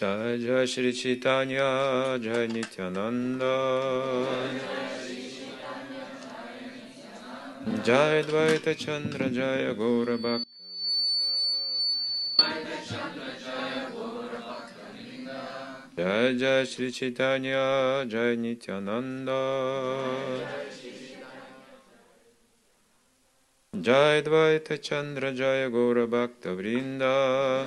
Jai Jai Shri Chaitanya, Jai Nityananda, Jai Dvaita Chandra, Jai Gaura Bhakta, Jai Jai Shri Chaitanya, Jai Nityananda, Jai Dvaita Chandra, Jai Gaura Bhakta Vrinda.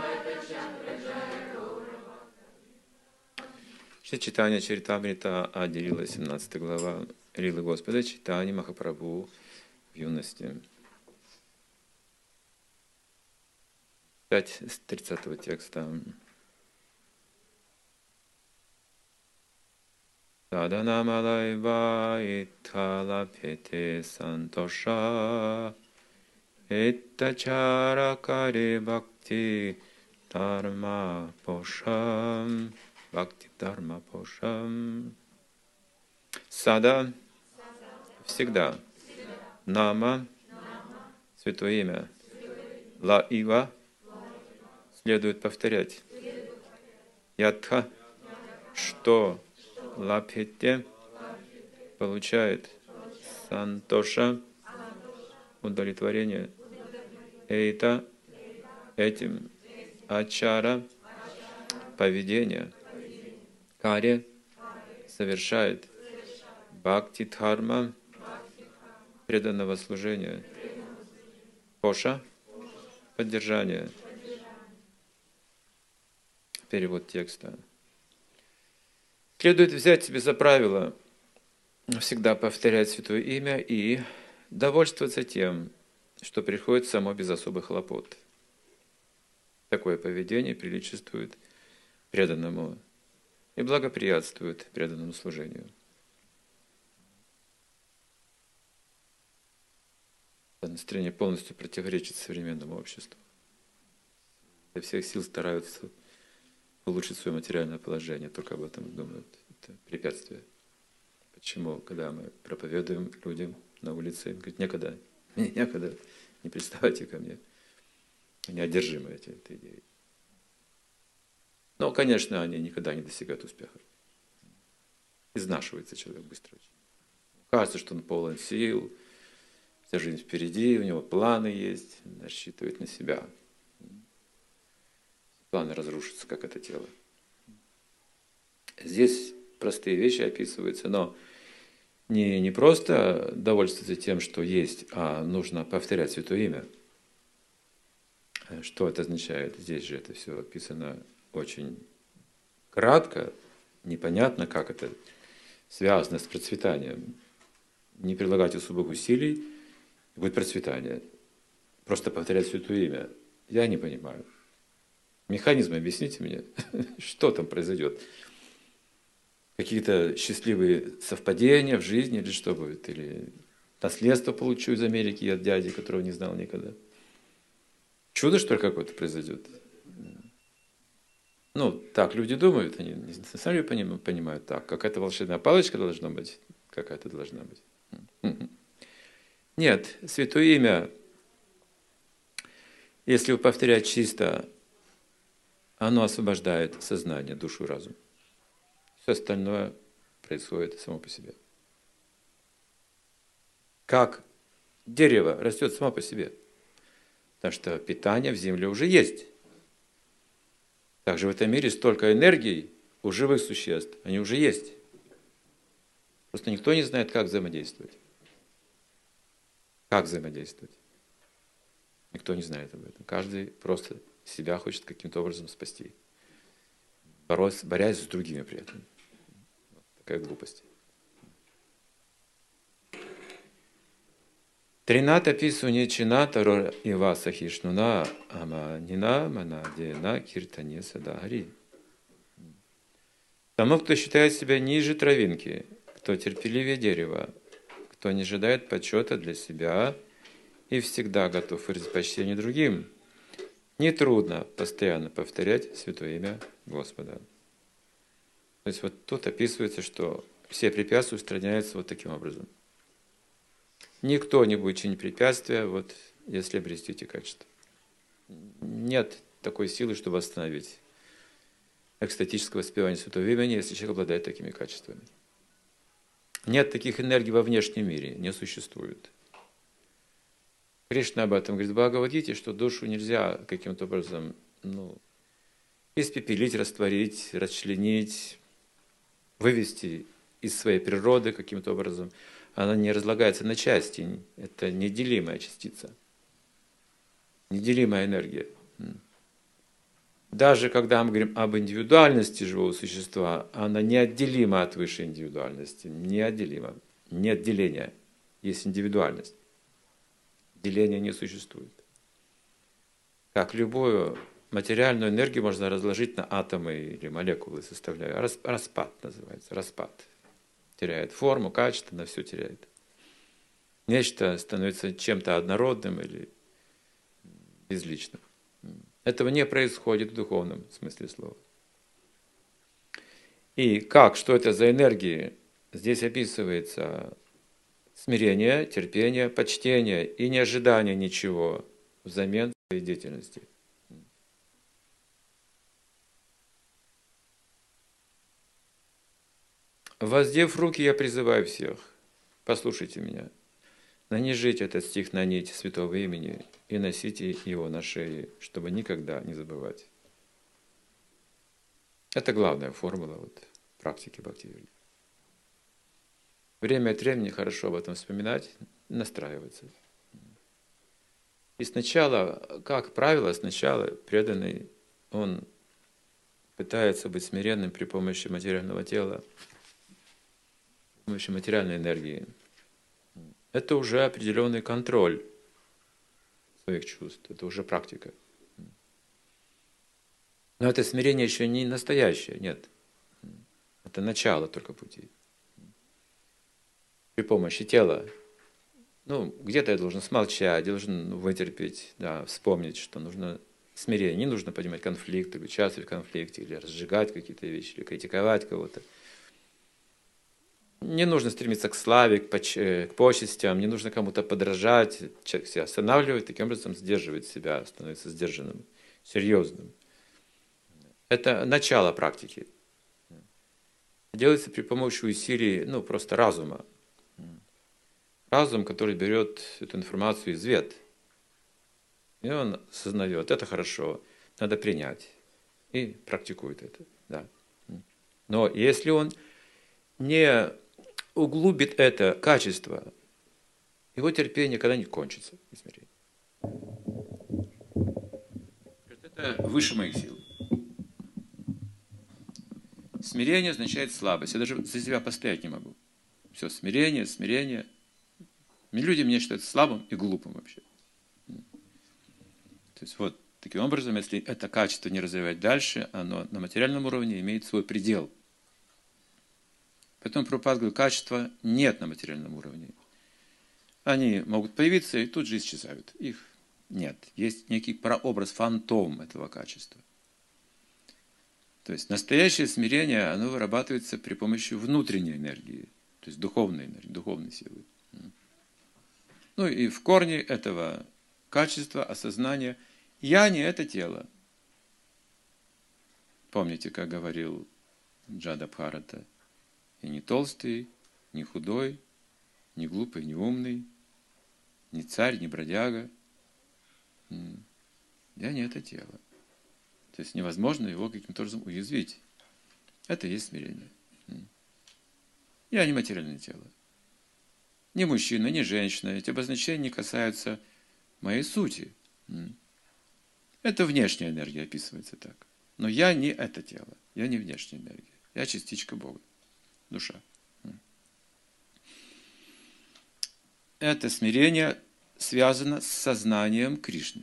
Шри Чайтанья Чаритамрита Ади-лила, 17 глава, Лилы Господа Чайтаньи Махапрабху в юности. 5 с 30 текста. Саданамалайва итхалапете сантоша иттачара кари бхакти дharma пошам. Бхакти Дharма Пошам. Сада всегда. Нама святое имя. Ла Ива следует повторять. Ятха что лапхете получает. Сантоша удовлетворение. Эйта этим. Ачара поведение. Каре совершает. Бхакти Дхарма преданного служения. Поша поддержание. Перевод текста. Следует взять себе за правило всегда повторять святое имя и довольствоваться тем, что приходит само без особых хлопот. Такое поведение приличествует преданному и благоприятствует преданному служению. Это настроение полностью противоречит современному обществу. Изо всех сил стараются улучшить свое материальное положение, только об этом думают. Это препятствие. Почему, когда мы проповедуем людям на улице, им говорят, некогда, не приставайте ко мне. Они одержимы этой идеей. Но, конечно, они никогда не достигают успеха. Изнашивается человек быстро. Кажется, что он полон сил, вся жизнь впереди, у него планы есть, рассчитывает на себя. Планы разрушатся, как это тело. Здесь простые вещи описываются, но не просто довольствоваться тем, что есть, а нужно повторять святое имя. Что это означает? Здесь же это все описано очень кратко, непонятно, как это связано с процветанием. Не прилагать особых усилий, будет процветание. Просто повторять святое имя. Я не понимаю. Механизм объясните мне, что там произойдет. Какие-то счастливые совпадения в жизни или что будет? Или наследство получу из Америки от дяди, которого не знал никогда. Чудо, что ли, какое-то произойдет? Ну, так люди думают, они на самом деле понимают так. Какая-то волшебная палочка должна быть, какая-то должна быть. Нет, святое имя, если повторять чисто, оно освобождает сознание, душу и разум. Все остальное происходит само по себе. Как дерево растет само по себе. Потому что питание в земле уже есть. Также в этом мире столько энергий у живых существ, они уже есть. Просто никто не знает, как взаимодействовать. Как взаимодействовать? Никто не знает об этом. Каждый просто себя хочет каким-то образом спасти, борясь с другими при этом. Такая глупость. Трината писуни чината ро ива сахишнуна аманина манадена киртане садагари. Тому, кто считает себя ниже травинки, кто терпеливее дерева, кто не ожидает почета для себя и всегда готов выразить почтение другим, нетрудно постоянно повторять святое имя Господа. То есть вот тут описывается, что все препятствия устраняются вот таким образом. Никто не будет чинить препятствия, вот, если обрести эти качества. Нет такой силы, чтобы остановить экстатического воспевания святого имени, если человек обладает такими качествами. Нет таких энергий во внешнем мире, не существует. Кришна об этом говорит в Бхагавад-гите, что душу нельзя каким-то образом испепелить, растворить, расчленить, вывести из своей природы каким-то образом. Она не разлагается на части, это неделимая частица, неделимая энергия. Даже когда мы говорим об индивидуальности живого существа, она неотделима от высшей индивидуальности, неотделима. Нет деления, есть индивидуальность. Деления не существует. Как любую материальную энергию можно разложить на атомы или молекулы, составляя. Распад называется, распад. Теряет форму, качество, на все теряет. Нечто становится чем-то однородным или безличным. Этого не происходит в духовном смысле слова. И как, что это за энергии? Здесь описывается смирение, терпение, почтение и неожидание ничего взамен своей деятельности. Воздев руки, я призываю всех, послушайте меня, нанижите этот стих на нить святого имени и носите его на шее, чтобы никогда не забывать. Это главная формула практики бхакти-йоги. Время от времени хорошо об этом вспоминать, настраиваться. И сначала, как правило, преданный, он пытается быть смиренным при помощи материального тела, при помощи материальной энергии. Это уже определенный контроль своих чувств, это уже практика. Но это смирение еще не настоящее, нет. Это начало только пути. При помощи тела. Где-то я должен смолчать, должен вытерпеть, вспомнить, что нужно смирение. Не нужно поднимать конфликт, или участвовать в конфликте, или разжигать какие-то вещи, или критиковать кого-то. Не нужно стремиться к славе, к почестям, не нужно кому-то подражать. Человек себя останавливает, таким образом сдерживает себя, становится сдержанным, серьезным. Это начало практики. Делается при помощи усилий, просто разума. Разум, который берет эту информацию из вед. И он осознает, это хорошо, надо принять. И практикует это. Да. Но если он не углубит это качество, его терпение никогда не кончится. Это выше моих сил. Смирение означает слабость. Я даже за себя постоять не могу. Все, смирение. Люди меня считают слабым и глупым вообще. То есть таким образом, если это качество не развивать дальше, оно на материальном уровне имеет свой предел. Поэтому Прабхупада говорит, качества нет на материальном уровне. Они могут появиться и тут же исчезают. Их нет. Есть некий прообраз, фантом этого качества. То есть настоящее смирение, оно вырабатывается при помощи внутренней энергии, то есть духовной энергии, духовной силы. И в корне этого качества, осознания, я не это тело. Помните, как говорил Джадабхарата, я не толстый, не худой, не глупый, не умный, не царь, не бродяга. Я не это тело. То есть невозможно его каким-то образом уязвить. Это и есть смирение. Я не материальное тело. Ни мужчина, ни женщина. Эти обозначения не касаются моей сути. Это внешняя энергия описывается так. Но я не это тело. Я не внешняя энергия. Я частичка Бога. Душа. Это смирение связано с сознанием Кришны.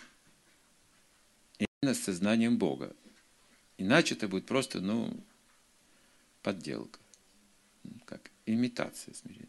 Именно с сознанием Бога. Иначе это будет просто, подделка. Как имитация смирения.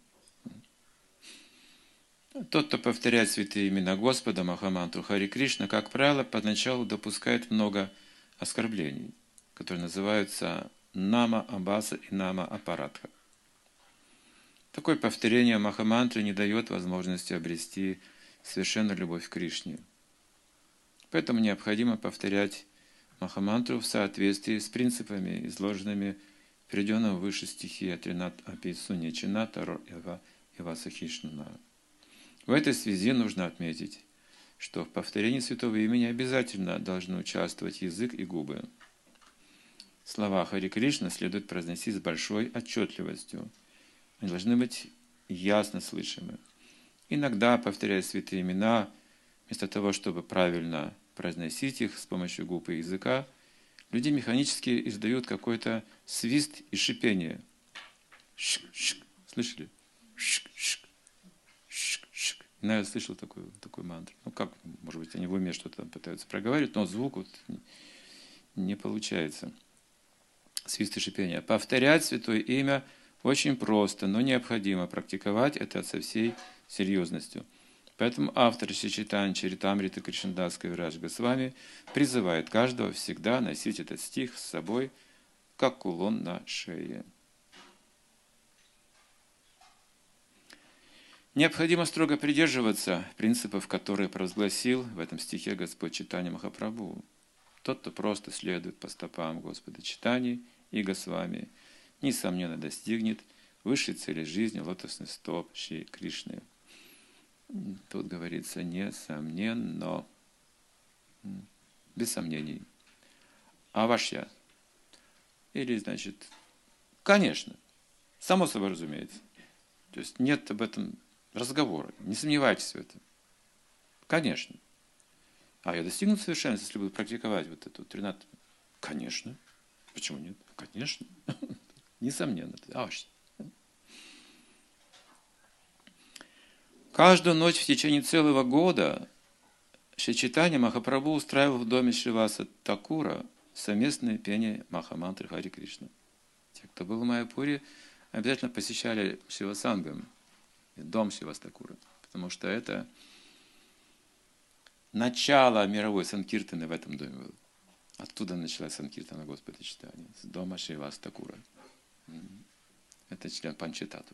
Тот, кто повторяет святые имена Господа, Махамантру Хари Кришна, как правило, поначалу допускает много оскорблений, которые называются Нама Абаса и Нама Апаратха. Такое повторение Махамантры не дает возможности обрести совершенную любовь к Кришне. Поэтому необходимо повторять Махамантру в соответствии с принципами, изложенными в приведенном выше стихе Тринат Аписуни Чината Ивасахишнана. В этой связи нужно отметить, что в повторении святого имени обязательно должны участвовать язык и губы. Слова Хари Кришна следует произносить с большой отчетливостью. Они должны быть ясно слышимы. Иногда, повторяя святые имена, вместо того, чтобы правильно произносить их с помощью губ и языка, люди механически издают какой-то свист и шипение. Шик-шик. Слышали? Шик-шик. Шик-шик. Я слышал такую мантру. Ну как, может быть, они в уме что-то там пытаются проговаривать, но звук вот не получается. Свист и шипение. Повторять святое имя очень просто, но необходимо практиковать это со всей серьезностью. Поэтому автор Шри Чаритамриты Кришнадасской Вирадж Госвами призывает каждого всегда носить этот стих с собой, как кулон на шее. Необходимо строго придерживаться принципов, которые провозгласил в этом стихе Господь Чайтанья Махапрабху. Тот, кто просто следует по стопам Господа Чайтаньи и Госвами, несомненно достигнет высшей цели жизни лотосных стоп Шри Кришны. Тут говорится несомненно, без сомнений. А ваш я? Или, значит, конечно, само собой разумеется. То есть нет об этом разговора, не сомневайтесь в этом. Конечно. А я достигну совершенства, если буду практиковать вот эту 13. Конечно. Почему нет? Конечно. Несомненно. Каждую ночь в течение целого года Шри Чайтанья Махапрабху устраивал в доме Шриваса Такура совместное пение Махамантры Хари Кришна. Те, кто был в Майяпуре, обязательно посещали Шивасангам, дом Шриваса Такура, потому что это начало мировой санкиртаны в этом доме было. Оттуда началась санкиртана Господа Чайтаньи, с дома Шриваса Такура. Это член Панчататвы.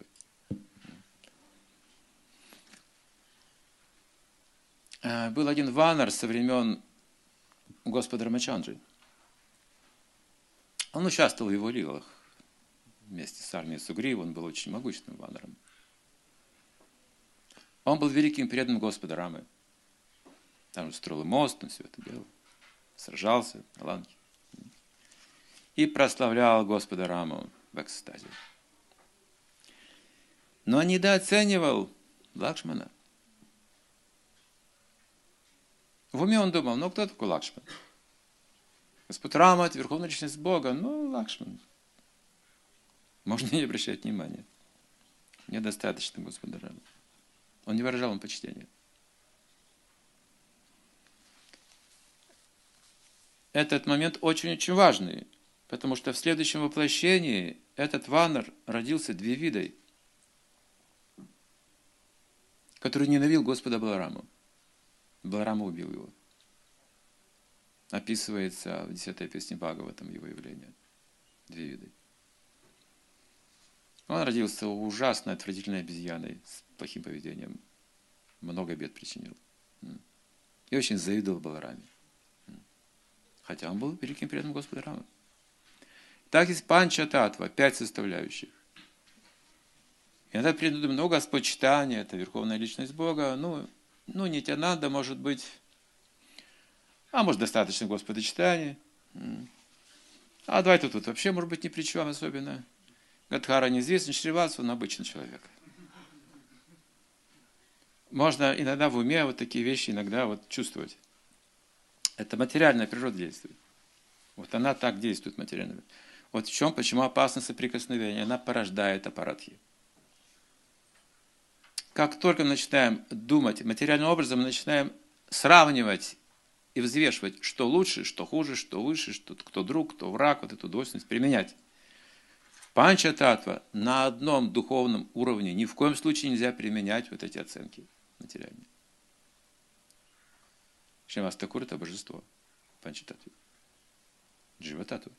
Был один ванар со времен Господа Рамачандры. Он участвовал в его лилах вместе с армией Сугрива. Он был очень могущественным ванаром. Он был великим преданным Господа Рамы. Там он строил мост, он все это делал. Сражался на ланке. И прославлял Господа Раму в экстазе. Но недооценивал Лакшмана. В уме он думал, ну кто такой Лакшман? Господь Рама – это верховная личность Бога, ну Лакшман. Можно не обращать внимания. Мне достаточно Господа Рамы. Он не выражал ему почтения. Этот момент очень-очень важный, потому что в следующем воплощении этот ванар родился двевидой, который ненавидел Господа Балараму. Баларама убил его. Описывается в 10-й песне Бхагаватам его явление. Двевидой. Он родился ужасно отвратительной обезьяной с плохим поведением. Много бед причинил. И очень завидовал Балараме. Хотя он был великим преданным Господа Рамы. Так есть Панчататва, 5 составляющих. Иногда придумаем, ну, Господь Чайтанья, это верховная личность Бога, ну, Нитянанда, может быть, а может, достаточно Господа Чайтаньи. А Адвайта тут вообще, может быть, ни при чем особенно. Гадхара неизвестен, Шриваса, он обычный человек. Можно иногда в уме вот такие вещи иногда вот чувствовать. Это материальная природа действует. Вот она так действует материально. Вот в чем, почему опасно соприкосновение. Она порождает апаратхи. Как только мы начинаем думать материальным образом, мы начинаем сравнивать и взвешивать, что лучше, что хуже, что выше, что кто друг, кто враг, вот эту двойственность применять. Панчататва на одном духовном уровне ни в коем случае нельзя применять вот эти оценки материальные. Шримас Такур – это божество Панчататвы. Джива-татва.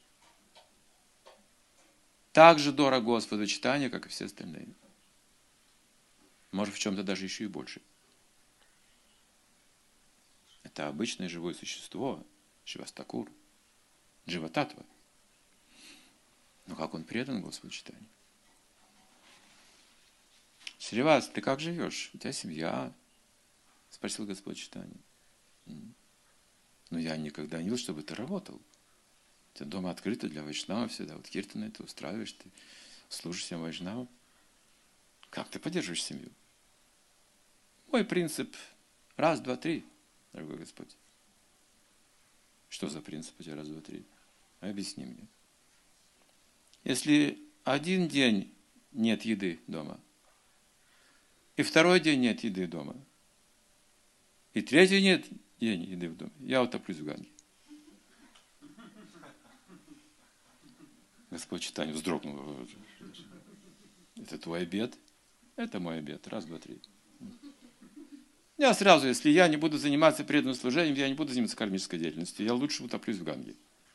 Так же дорого Господу Чайтанья, как и все остальные. Может, в чем-то даже еще и больше. Это обычное живое существо, Шривас Такур. Джива-татва. Но как он предан Господу читанию? Шривас, ты как живешь? У тебя семья? Спросил Господь читание. Но я никогда не видел, чтобы ты работал. У тебя дома открыто для вайшнава всегда. Вот киртаны ты устраиваешь, ты служишь всем вайшнавам. Как ты поддерживаешь семью? Мой принцип раз, два, три, дорогой Господь. Что за принцип у тебя раз, два, три? Объясни мне. Если один день нет еды дома, и второй день нет еды дома, и третий нет день еды в доме, я утоплюсь в Ганге. Господь читание вздрогнул. Это твой обед? Это мой обед. Раз, два, три. Я сразу, если я не буду заниматься преданным служением, я не буду заниматься кармической деятельностью, я лучше утоплюсь в Ганге.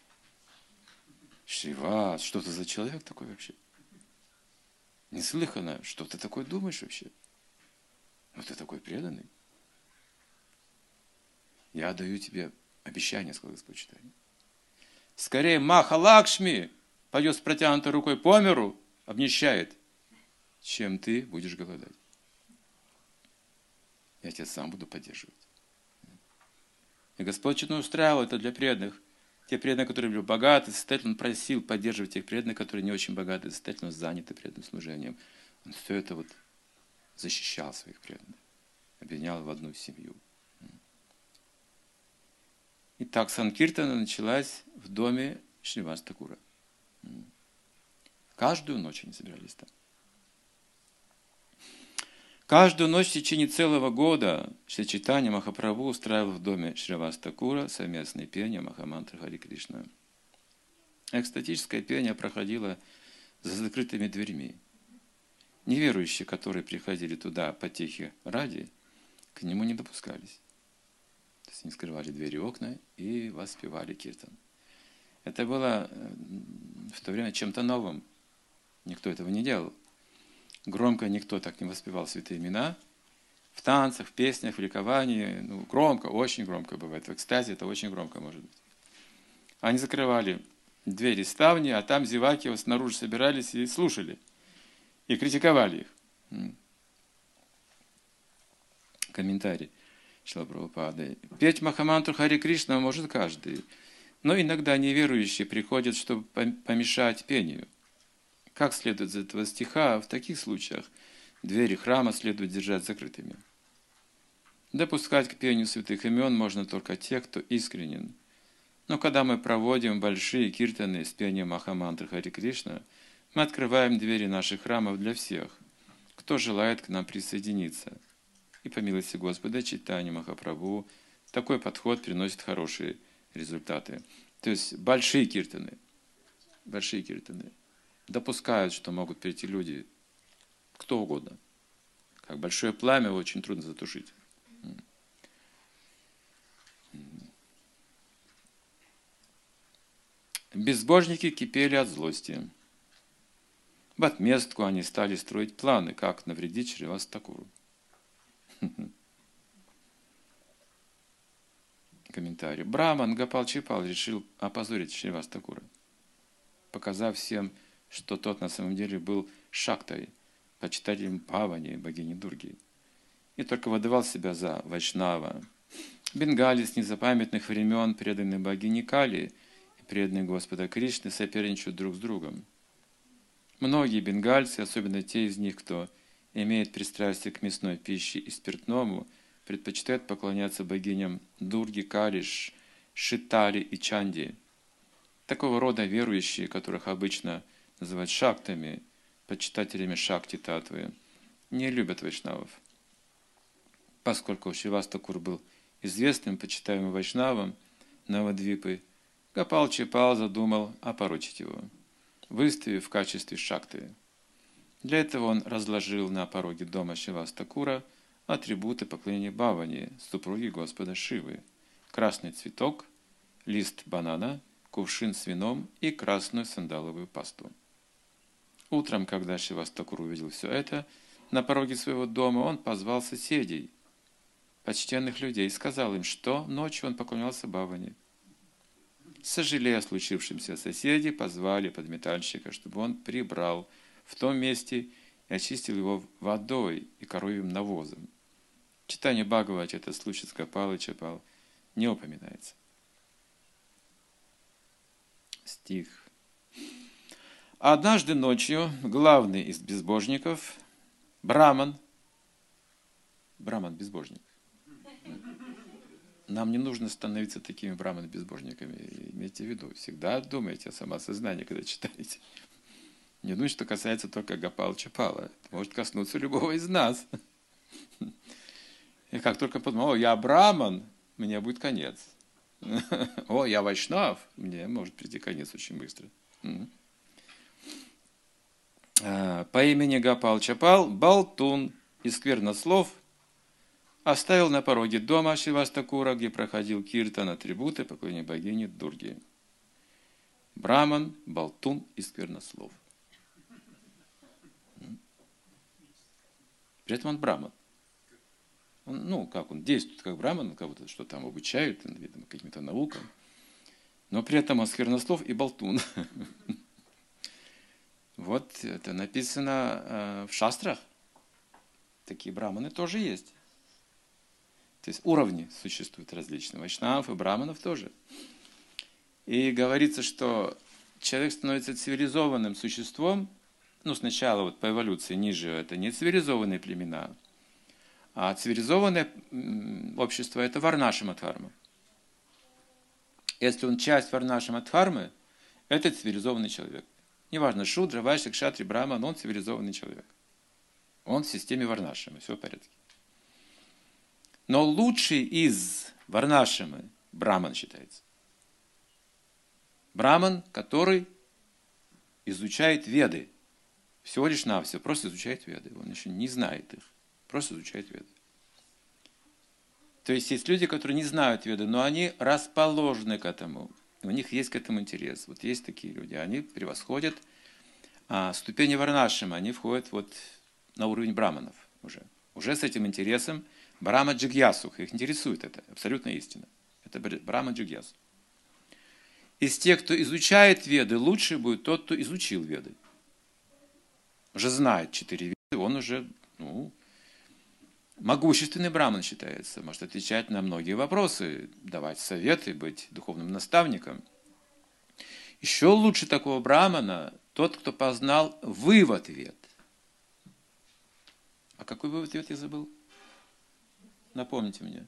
Шривас, что ты за человек такой вообще? Неслыханно, что ты такой думаешь вообще? Ну ты такой преданный. Я даю тебе обещание, сказал Господь читание. Скорее Маха Лакшми пойдет с протянутой рукой по миру, обнищает, чем ты будешь голодать. Я тебя сам буду поддерживать. И Господь что-то устраивал это для преданных. Те преданные, которые были богаты, состоятельно, Он просил поддерживать тех преданных, которые не очень богаты, состоятельно заняты преданным служением. Он все это вот защищал своих преданных, объединял в одну семью. Итак, Санкиртана началась в доме Шривас Такура. Каждую ночь они собирались там. Каждую ночь в течение целого года Шри Чайтанья Махапрабху устраивал в доме Шривас Такура совместное пение Махамантры Хари Кришна. Экстатическое пение проходило за закрытыми дверьми. Неверующие, которые приходили туда потехи ради, к нему не допускались. То есть они скрывали двери и окна и воспевали киртан. Это было в то время чем-то новым. Никто этого не делал. Громко никто так не воспевал святые имена. В танцах, в песнях, в ликовании. Громко, очень громко бывает. В экстазе это очень громко может быть. Они закрывали двери, ставни, а там зеваки вот снаружи собирались и слушали. И критиковали их. Комментарий Шрила Прабхупады. Петь Махамантру Хари Кришна может каждый. Но иногда неверующие приходят, чтобы помешать пению. Как следует из этого стиха, в таких случаях двери храма следует держать закрытыми. Допускать к пению святых имен можно только тех, кто искренен. Но когда мы проводим большие киртаны с пением Махамантры Хари Кришна, мы открываем двери наших храмов для всех, кто желает к нам присоединиться. И по милости Господа, Чайтанья Махапрабху, такой подход приносит хорошие результаты. То есть большие киртаны допускают, что могут прийти люди, кто угодно. Как большое пламя очень трудно затушить. Безбожники кипели от злости. В отместку они стали строить планы, как навредить Шривас Такуру. Комментарий. Браман Гопал Чипал решил опозорить Шривас Такура, показав всем, что тот на самом деле был Шактой, почитателем Павани, богини Дурги, и только выдавал себя за Вайшнава. Бенгали с незапамятных времен, преданные богине Кали и преданные Господа Кришны, соперничают друг с другом. Многие бенгальцы, особенно те из них, кто имеет пристрастие к мясной пище и спиртному, предпочитают поклоняться богиням Дурги, Кали, Шитали и Чанди. Такого рода верующие, которых обычно называют шактами, почитателями шакти-татвы, не любят вайшнавов. Поскольку Шривас Такур был известным, почитаемым вайшнавом Навадвипы, Гопал Чипал задумал опорочить его, выставив в качестве шакты. Для этого он разложил на пороге дома Шривас Такура атрибуты поклонения Бхавани, супруги Господа Шивы: красный цветок, лист банана, кувшин с вином и красную сандаловую пасту. Утром, когда Шривас Такур увидел все это, на пороге своего дома он позвал соседей, почтенных людей, и сказал им, что ночью он поклонялся Бхавани. Сожалея о случившемся, соседи позвали подметальщика, чтобы он прибрал в том месте и очистил его водой и коровьим навозом. В читании Бхагавати этот случай с Гопалой Чапал не упоминается. Стих. Однажды ночью главный из безбожников, Браман-безбожник. Нам не нужно становиться такими браман-безбожниками. Имейте в виду, всегда думайте о самоосознании, когда читаете. Не думайте, что касается только Гопала Чапала. Это может коснуться любого из нас. И как только подумал, я браман, мне будет конец. О, я вайшнав, мне может прийти конец очень быстро. По имени Гопал Чапал болтун и сквернослов оставил на пороге дома Шривастакура, где проходил киртан, атрибуты поклонения богини Дурги. Браман, болтун и сквернослов. При этом он браман. Он действует как браман, кого-то что там обучают, видимо, каким-то наукам. Но при этом он сквернослов и болтун. Вот это написано в шастрах. Такие браманы тоже есть. То есть уровни существуют различные. Вайшнавов и браманов тоже. И говорится, что человек становится цивилизованным существом. Сначала по эволюции ниже это не цивилизованные племена, а цивилизованное общество это Варнашрама-дхарма. Если он часть Варнашрама-дхармы, это цивилизованный человек. Неважно, шудра, вайшья, кшатри, браман, он цивилизованный человек. Он в системе Варнашрамы, все в порядке. Но лучший из Варнашрамы браман считается. Браман, который изучает веды. Всего лишь навсего, просто изучает веды. Он еще не знает их, просто изучает веды. То есть есть люди, которые не знают веды, но они расположены к этому. У них есть к этому интерес. Вот есть такие люди, они превосходят ступени Варнашрамы, они входят на уровень браманов уже. Уже с этим интересом Брама Джигьясу, их интересует это, абсолютная истина. Это Брама Джигьясу. Из тех, кто изучает веды, лучше будет тот, кто изучил веды. Уже знает 4 веды, он уже, могущественный браман считается, может отвечать на многие вопросы, давать советы, быть духовным наставником. Еще лучше такого брамана тот, кто познал вывод вед. А какой вывод вед я забыл? Напомните мне.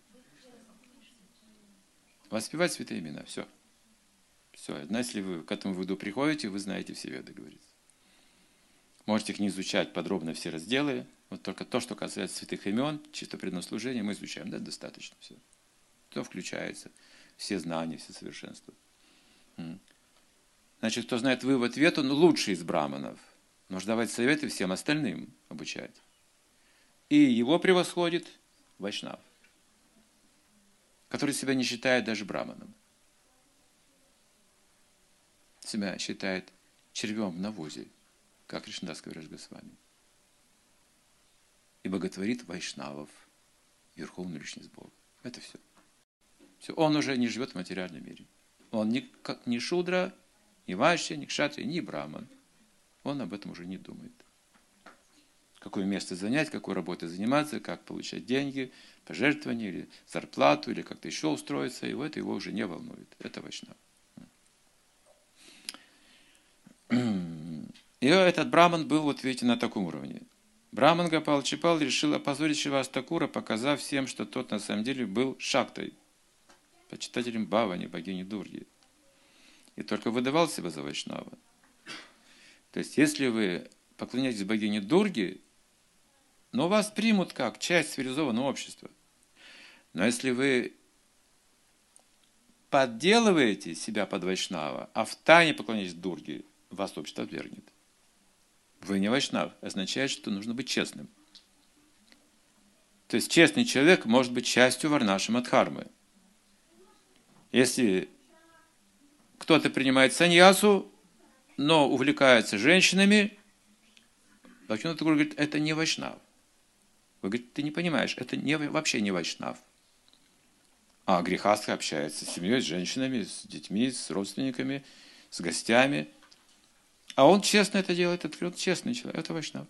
Воспевать святые имена, все. Все, если вы к этому выводу приходите, вы знаете все веды, говорится. Можете их не изучать подробно, все разделы. Вот только то, что касается святых имен, чисто преданного служения, мы изучаем. Да, достаточно все. То включается. Все знания, все совершенства. Значит, кто знает вывод вед, он лучший из браманов. Нужно давать советы всем остальным обучать. И его превосходит вайшнав, который себя не считает даже браманом. Себя считает червем в навозе, как Кришнадас Кавирадж Госвами. И боготворит вайшнавов, верховную личность Бога. Это все. Все. Он уже не живет в материальном мире. Он ни шудра, ни вайшья, ни кшатри, ни браман. Он об этом уже не думает. Какое место занять, какой работой заниматься, как получать деньги, пожертвования, или зарплату, или как-то еще устроиться. И это его уже не волнует. Это вайшнав. И этот браман был, видите, на таком уровне. Браман Гопал Чапал решил опозорить Шривастакура, показав всем, что тот на самом деле был шактой, почитателем Бхавани, богини Дурги. И только выдавал себя за вайшнава. То есть, если вы поклоняетесь богине Дурги, но вас примут как часть цивилизованного общества. Но если вы подделываете себя под вайшнава, а в тайне поклоняетесь Дурге, вас общество отвергнет. Вы не вайшнав. Означает, что нужно быть честным. То есть честный человек может быть частью Варнашрама-дхармы. Если кто-то принимает саньясу, но увлекается женщинами, Бхактивинода Тхакур говорит, это не вайшнав. Вы говорите, ты не понимаешь, это вообще не вайшнав. А грехастха общается с семьей, с женщинами, с детьми, с родственниками, с гостями. А он честно это делает, он честный человек, это вайшнав.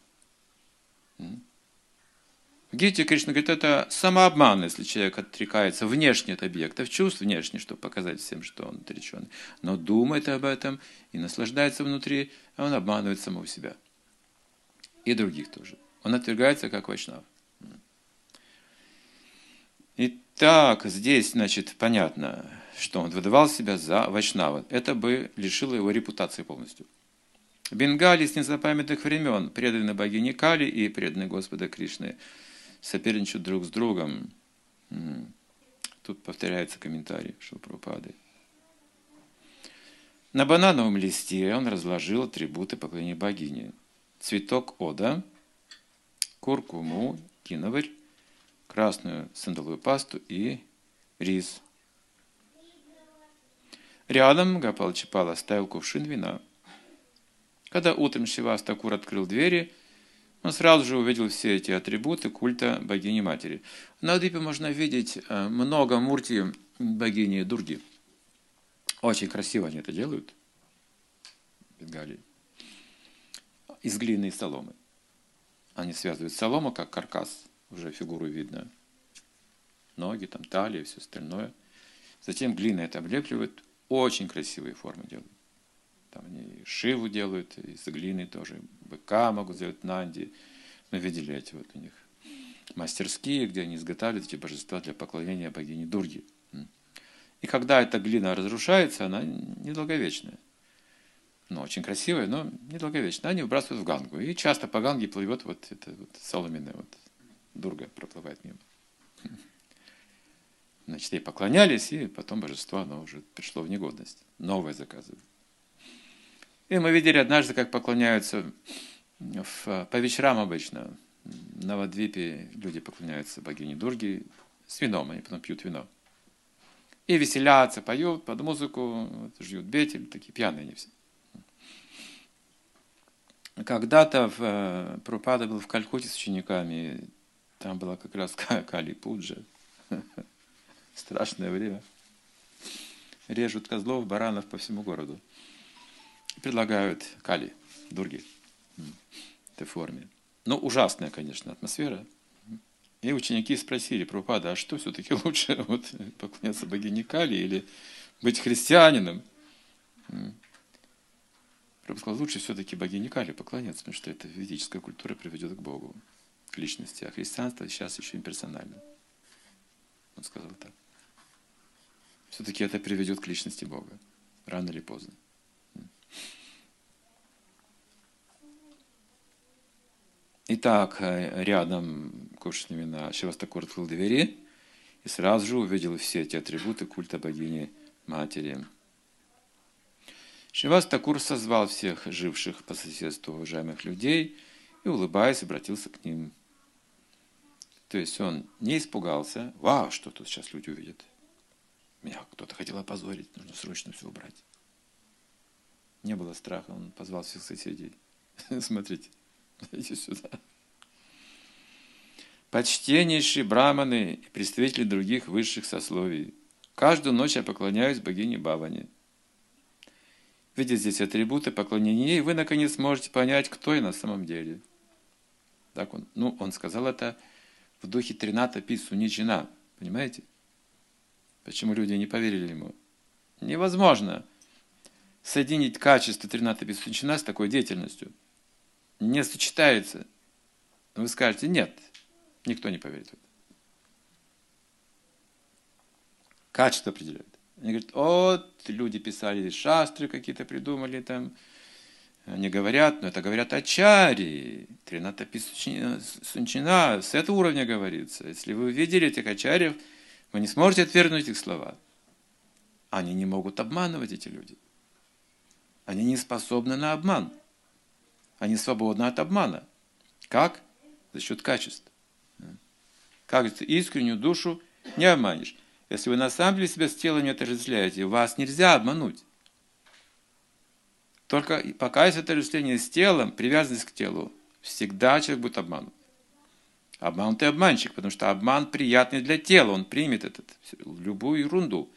Гите Кришна говорит, это самообман, если человек отрекается внешне от объектов чувств, внешне, чтобы показать всем, что он отреченный. Но думает об этом и наслаждается внутри, а он обманывает самого себя. И других тоже. Он отвергается как вайшнав. Итак, здесь, значит, понятно, что он выдавал себя за вайшнава. Это бы лишило его репутации полностью. Бенгали с незапамятных времен преданы богине Кали и преданы Господа Кришны соперничают друг с другом. Тут повторяется комментарий Шрилы Прабхупады. На банановом листе он разложил атрибуты поклонения богине. Цветок ода, куркуму, киноварь, красную сандаловую пасту и рис. Рядом Гопал Чапал оставил кувшин вина. Когда утром Шривас Такур открыл двери, он сразу же увидел все эти атрибуты культа богини-матери. На Адипе можно видеть много мурти богини Дурги. Очень красиво они это делают в Бенгалии. Из глины и соломы. Они связывают солому, как каркас, уже фигуру видно. Ноги, там, талия, все остальное. Затем глиной это облепливают. Очень красивые формы делают. Там они Шиву делают, из глины тоже. Быка могут сделать Нанди. Мы видели эти вот у них мастерские, где они изготавливают эти божества для поклонения богине Дурги. И когда эта глина разрушается, она недолговечная. Ну, очень красивая, но недолговечная. Они выбрасывают в Гангу. И часто по Ганге плывет вот эта вот соломенная вот Дурга, проплывает мимо. Значит, ей поклонялись, и потом божество, оно уже пришло в негодность. Новое заказывают. И мы видели однажды, как поклоняются по вечерам обычно. На Навадвипе люди поклоняются богине Дурги с вином, они потом пьют вино. И веселятся, поют под музыку, жуют бетель, такие пьяные они все. Когда-то Прабхупада был в Калькутте с учениками, там была как раз Кали-пуджа. Страшное время. Режут козлов, баранов по всему городу. Предлагают Кали, Дурги в этой форме. Ну, ужасная, конечно, атмосфера. И ученики спросили Прабхупада, а что все-таки лучше, вот, поклоняться богине Кали или быть христианином? Прабхупада сказал, лучше все-таки богине Кали поклоняться, потому что это ведическая культура приведет к Богу, к личности. А христианство сейчас еще имперсонально. Он сказал так. Все-таки это приведет к личности Бога. Рано или поздно. Итак, рядом кувшин вина Шривас Такур открыл двери и сразу же увидел все эти атрибуты культа богини Матери. Шривас Такур созвал всех живших по соседству уважаемых людей и, улыбаясь, обратился к ним. То есть он не испугался. Вау, что тут сейчас люди увидят. Меня кто-то хотел опозорить, нужно срочно все убрать. Не было страха, он позвал всех соседей. Смотрите. Идите сюда. Почтеннейшие браманы и представители других высших сословий, каждую ночь я поклоняюсь богине Бхавани. Видя здесь атрибуты поклонения ей, вы наконец можете понять, кто я на самом деле. Так он сказал это в духе Трината Пису Ничина. Понимаете? Почему люди не поверили ему? Невозможно соединить качество Трината Пису Ничина с такой деятельностью. Не сочетается. Вы скажете, нет, никто не поверит в это. Качество определяет. Они говорят, вот, люди писали шастры какие-то, придумали там. Они говорят, но это говорят ачарьи. Трината Пису Ничина, с этого уровня говорится. Если вы видели этих ачарьев, вы не сможете отвергнуть их слова. Они не могут обманывать, эти люди. Они не способны на обман. Они свободны от обмана. Как? За счет качеств. Как говорится, искреннюю душу не обманешь. Если вы на самом деле себя с телом не отождествляете, вас нельзя обмануть. Только пока есть отождествление с телом, привязанность к телу, всегда человек будет обманут. Обманутый обманщик, потому что обман приятный для тела, он примет любую ерунду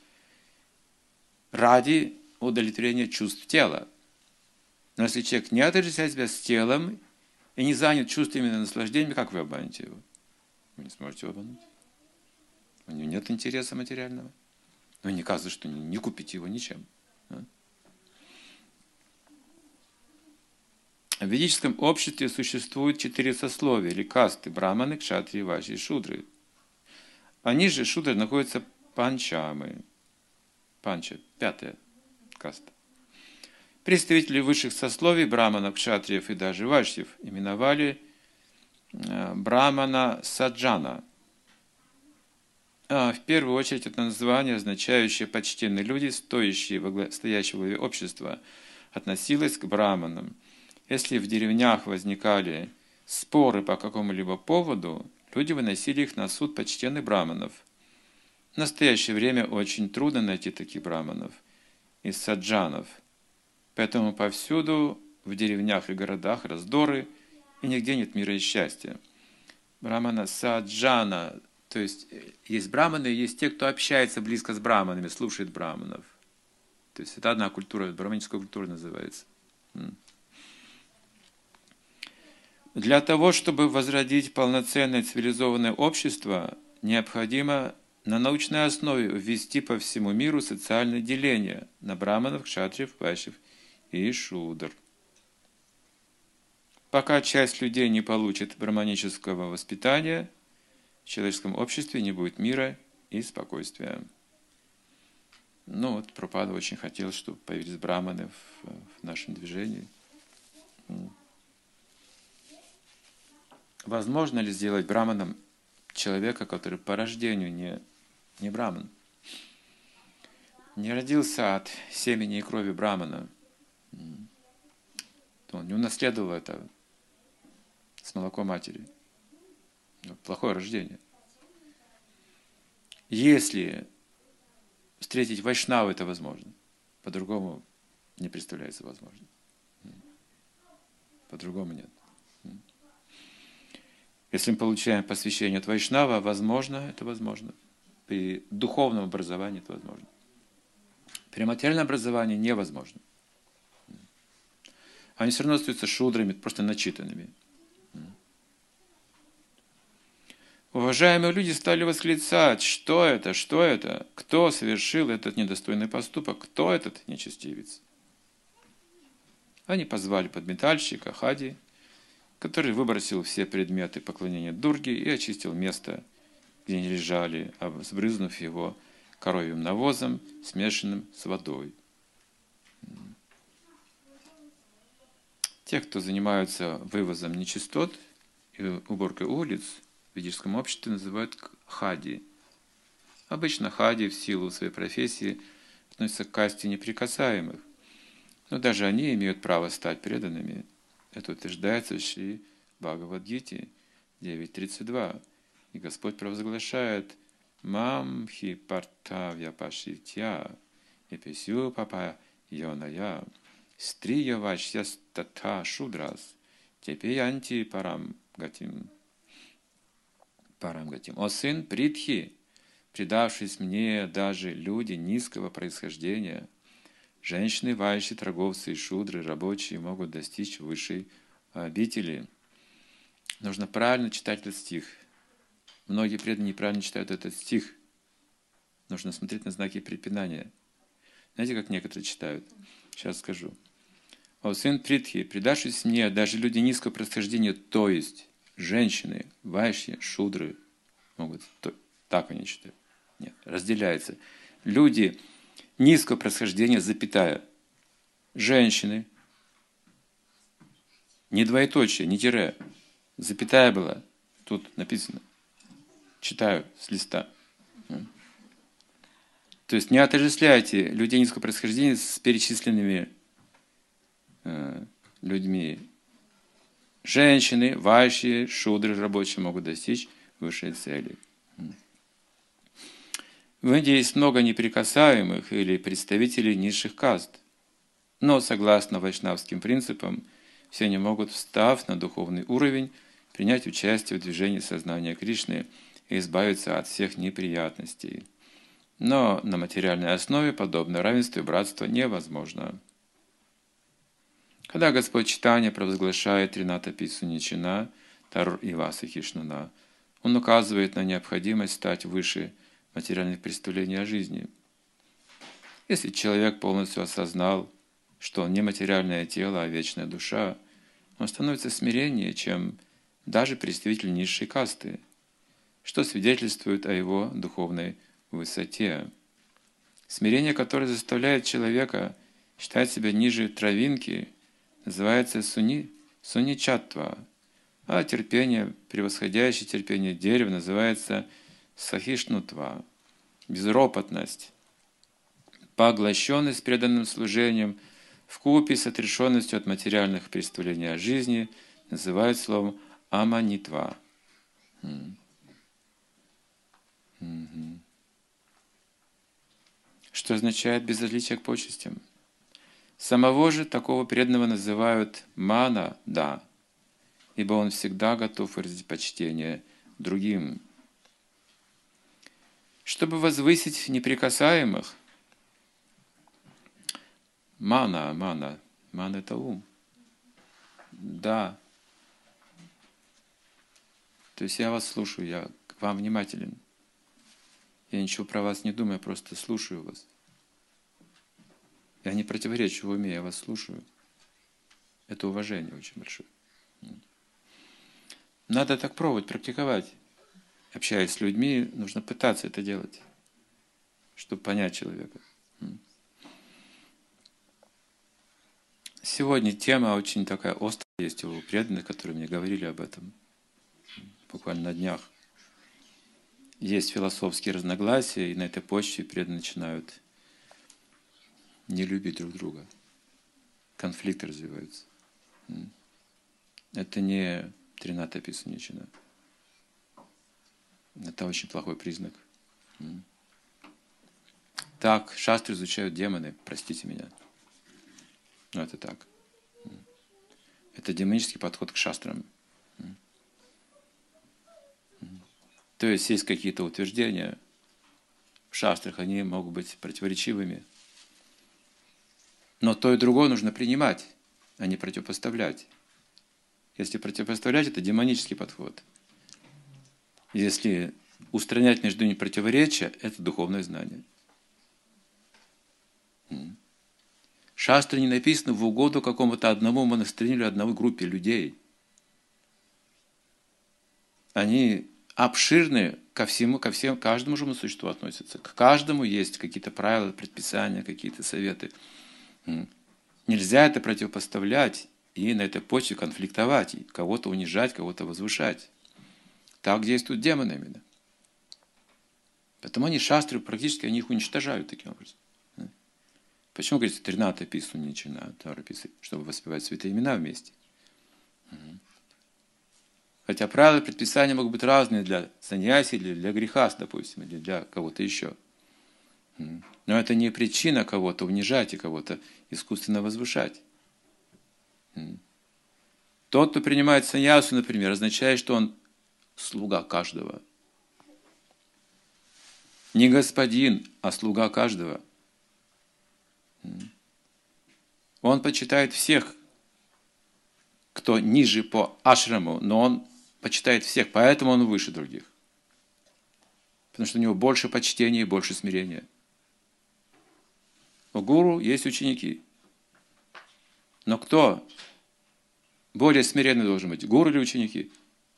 ради удовлетворения чувств тела. Но если человек не отождествляет себя с телом и не занят чувствами наслаждениями, как вы обманете его? Вы не сможете его обмануть. У него нет интереса материального. Но не кажется, что не купите его ничем. В ведическом обществе существует 4 сословия, или касты: браманы, кшатрии, ваши и шудры. Они же, шудры, находятся панчамы. Панча, 5-я каста. Представители высших сословий, браманов, кшатриев и даже вайшьев, именовали брамана саджана. В первую очередь это название, означающее почтенные люди, стоящие во главе общества, относилось к браманам. Если в деревнях возникали споры по какому-либо поводу, люди выносили их на суд почтенных браманов. В настоящее время очень трудно найти таких браманов из саджанов, поэтому повсюду в деревнях и городах раздоры, и нигде нет мира и счастья. Брамана саджана, то есть браманы, есть те, кто общается близко с браманами, слушает браманов. То есть это одна культура, браманическая культура называется. Для того, чтобы возродить полноценное цивилизованное общество, необходимо на научной основе ввести по всему миру социальное деление на браманов, кшатриев, вайшьев и шудр. Пока часть людей не получит браманического воспитания, в человеческом обществе не будет мира и спокойствия. Прабхупада очень хотел, чтобы появились браманы в нашем движении. Возможно ли сделать браманом человека, который по рождению не браман? Не родился от семени и крови брамана. Он не унаследовал это с молоком матери. Плохое рождение. Если встретить вайшнаву, это возможно. По-другому не представляется возможным. По-другому нет. Если мы получаем посвящение от вайшнава, возможно, это возможно. При духовном образовании это возможно. При материальном образовании невозможно. Они все равно остаются шудрами, просто начитанными. Уважаемые люди стали восклицать: что это, кто совершил этот недостойный поступок, кто этот нечестивец? Они позвали подметальщика Хади, который выбросил все предметы поклонения Дурге и очистил место, где они лежали, сбрызнув его коровьим навозом, смешанным с водой. Те, кто занимаются вывозом нечистот и уборкой улиц, в ведическом обществе называют хади. Обычно хади в силу своей профессии относятся к касте неприкасаемых, но даже они имеют право стать преданными. Это утверждается в Шри Бхагавад-гите 9.32. И Господь провозглашает: «Мамхи партавья пашитья, эписю папа йоная, стрия вачьяс тата шудрас, тепеянти парам гатим». «О сын Притхи, предавшись мне даже люди низкого происхождения, женщины, вайши, торговцы и шудры, рабочие могут достичь высшей обители». Нужно правильно читать этот стих. Многие преданные неправильно читают этот стих. Нужно смотреть на знаки препинания. Знаете, как некоторые читают? Сейчас скажу. «О сын Притхи, предавшись мне даже люди низкого происхождения, то есть женщины, вайши, шудры могут...» Так они читают. Нет, разделяется. Люди низкого происхождения, запятая. Женщины. Не двоеточие, не тире. Запятая была. Тут написано. Читаю с листа. То есть не отождествляйте людей низкого происхождения с перечисленными людьми. Женщины, вайши, шудры, рабочие могут достичь высшей цели. В Индии есть много неприкасаемых или представителей низших каст. Но, согласно вайшнавским принципам, все они могут, встав на духовный уровень, принять участие в движении сознания Кришны и избавиться от всех неприятностей. Но на материальной основе подобное равенство и братство невозможно. Когда Господь Чайтанья провозглашает Тринатапи Суничина, Тарур Иваса Хишнана, Он указывает на необходимость стать выше материальных представлений о жизни. Если человек полностью осознал, что он не материальное тело, а вечная душа, он становится смиреннее, чем даже представитель низшей касты, что свидетельствует о его духовной высоте. Смирение, которое заставляет человека считать себя ниже травинки, называется суничатва, а терпение, превосходящее терпение дерева, называется сахишнутва, безропотность. Поглощенность преданным служением вкупе с отрешенностью от материальных представлений о жизни называют словом аманитва. Что означает безразличие к почестям? Самого же такого преданного называют мана-да, ибо он всегда готов выразить почтение другим. Чтобы возвысить неприкасаемых, мана — это ум. Да. То есть я вас слушаю, я к вам внимателен. Я ничего про вас не думаю, я просто слушаю вас. Я не противоречу в уме, я вас слушаю. Это уважение очень большое. Надо так пробовать, практиковать. Общаясь с людьми, нужно пытаться это делать, чтобы понять человека. Сегодня тема очень такая острая есть у преданных, которые мне говорили об этом буквально на днях. Есть философские разногласия, и на этой почве преданные начинают не любить друг друга. Конфликты развиваются. Это не Тринатапи Суничина. Это очень плохой признак. Так, шастры изучают демоны, простите меня. Но это так. Это демонический подход к шастрам. То есть есть какие-то утверждения в шастрах, они могут быть противоречивыми. Но то и другое нужно принимать, а не противопоставлять. Если противопоставлять, это демонический подход. Если устранять между ними противоречия, это духовное знание. Шастры не написаны в угоду какому-то одному монастырю или одной группе людей. Они обширны каждому живому существу относятся. К каждому есть какие-то правила, предписания, какие-то советы. Нельзя это противопоставлять и на этой почве конфликтовать, и кого-то унижать, кого-то возвышать. Так действуют демоны именно. Поэтому они шастры, практически они их уничтожают таким образом. Почему, говорится, Тринатапи Суничина, чтобы воспевать святые имена вместе? Хотя правила, предписания могут быть разные для саньяси, или для греха, допустим, или для кого-то еще. Но это не причина кого-то унижать и кого-то искусственно возвышать. Тот, кто принимает саньясу, например, означает, что он слуга каждого. Не господин, а слуга каждого. Он почитает всех, кто ниже по ашраму, но он почитает всех, поэтому он выше других. Потому что у него больше почтения и больше смирения. У гуру есть ученики. Но кто более смиренный должен быть, гуру или ученики?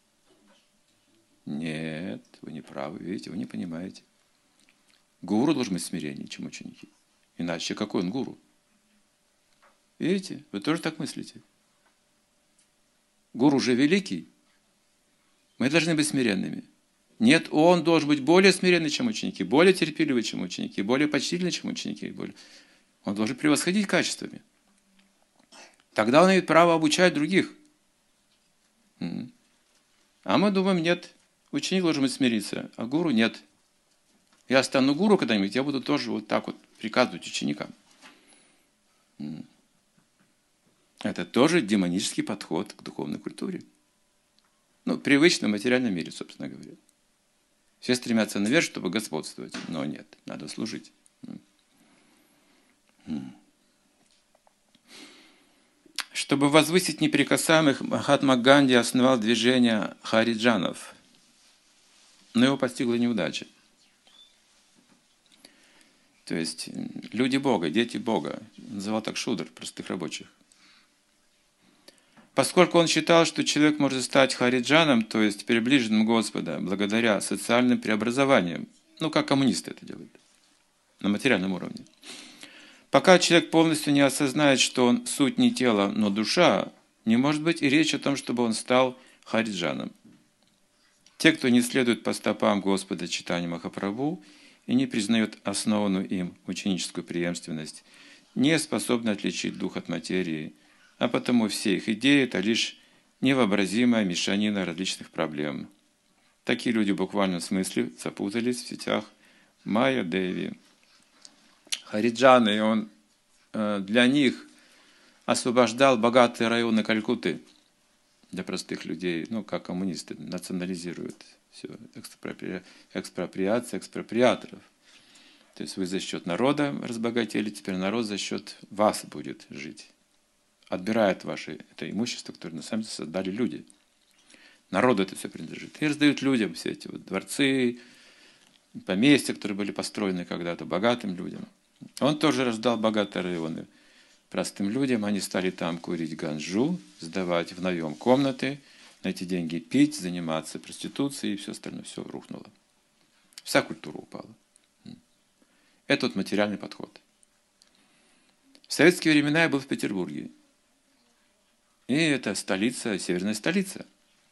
Нет, вы не правы, видите, вы не понимаете. Гуру должен быть смиреннее, чем ученики. Иначе какой он гуру? Видите, вы тоже так мыслите. Гуру же великий. Мы должны быть смиренными. Нет, он должен быть более смиренный, чем ученики, более терпеливый, чем ученики, более почтительный, чем ученики. Он должен превосходить качествами. Тогда он имеет право обучать других. А мы думаем, нет, ученик должен быть смириться, а гуру нет. Я стану гуру когда-нибудь, я буду тоже вот так вот приказывать ученикам. Это тоже демонический подход к духовной культуре. Ну, привычном материальном мире, собственно говоря. Все стремятся наверх, чтобы господствовать, но нет, надо служить. Чтобы возвысить неприкасаемых, Махатма Ганди основал движение хариджанов, но его постигла неудача. То есть люди Бога, дети Бога, называл так шудр, простых рабочих. Поскольку он считал, что человек может стать хариджаном, то есть приближенным Господа, благодаря социальным преобразованиям, ну, как коммунисты это делают, на материальном уровне. Пока человек полностью не осознает, что он суть не тело, но душа, не может быть и речи о том, чтобы он стал хариджаном. Те, кто не следует по стопам Господа Чайтаньи Махапрабху и не признает основанную им ученическую преемственность, не способны отличить дух от материи, а потому все их идеи – это лишь невообразимая мешанина различных проблем. Такие люди в буквальном смысле запутались в сетях Майя-Деви. Хариджаны, он для них освобождал богатые районы Калькутты для простых людей, ну, как коммунисты национализируют все, экспроприация экспроприаторов. То есть вы за счет народа разбогатели, теперь народ за счет вас будет жить. Отбирает ваше это имущество, которое на самом деле создали люди. Народу это все принадлежит. И раздают людям все эти вот дворцы, поместья, которые были построены когда-то богатым людям. Он тоже раздал богатые районы простым людям. Они стали там курить ганджу, сдавать в наем комнаты, на эти деньги пить, заниматься проституцией и все остальное. Все рухнуло. Вся культура упала. Это вот материальный подход. В советские времена я был в Петербурге. И это столица, северная столица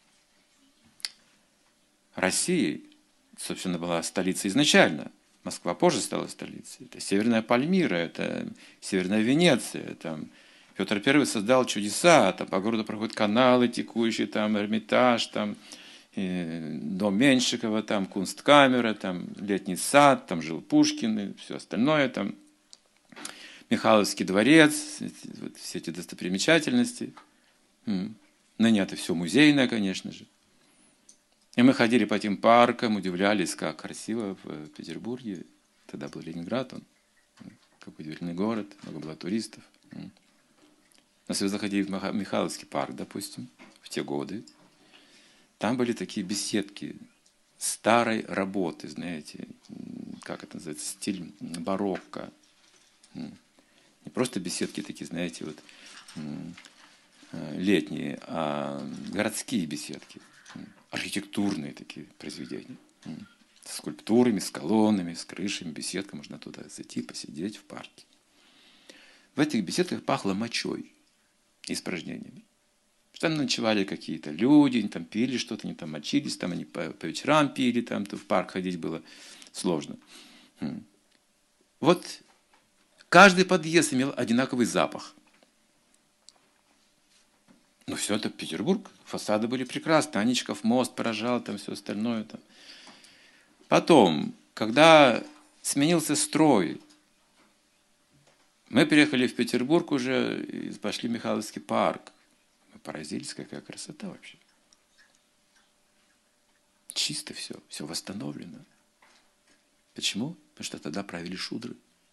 России. Собственно, была столица изначально. Москва позже стала столицей. Это Северная Пальмира, это Северная Венеция. Там Петр I создал чудеса. Там по городу проходят каналы текущие, там Эрмитаж, там дом Меньшикова, там Кунсткамера, там Летний сад, там жил Пушкин и все остальное. Там Михайловский дворец, вот все эти достопримечательности. Ныне это все музейное, конечно же. И мы ходили по этим паркам, удивлялись, как красиво в Петербурге. Тогда был Ленинград, он какой удивительный город, много было туристов. Но если вы заходили в Михайловский парк, допустим, в те годы, там были такие беседки старой работы, знаете, как это называется, стиль барокко. Не просто беседки такие, знаете, вот летние, а городские беседки. Архитектурные такие произведения. С скульптурами, с колоннами, с крышами, беседка. Можно туда зайти, посидеть в парке. В этих беседках пахло мочой и испражнениями. Там ночевали какие-то люди, они там пили что-то, они там мочились, там они по вечерам пили, там в парк ходить было сложно. Вот каждый подъезд имел одинаковый запах. Ну, все это Петербург. Фасады были прекрасны. Аничков мост поражал, там все остальное. Там. Потом, когда сменился строй, мы приехали в Петербург уже и пошли в Михайловский парк. Мы поразились, какая красота вообще. Чисто все, все восстановлено. Почему? Потому что тогда правили шудры.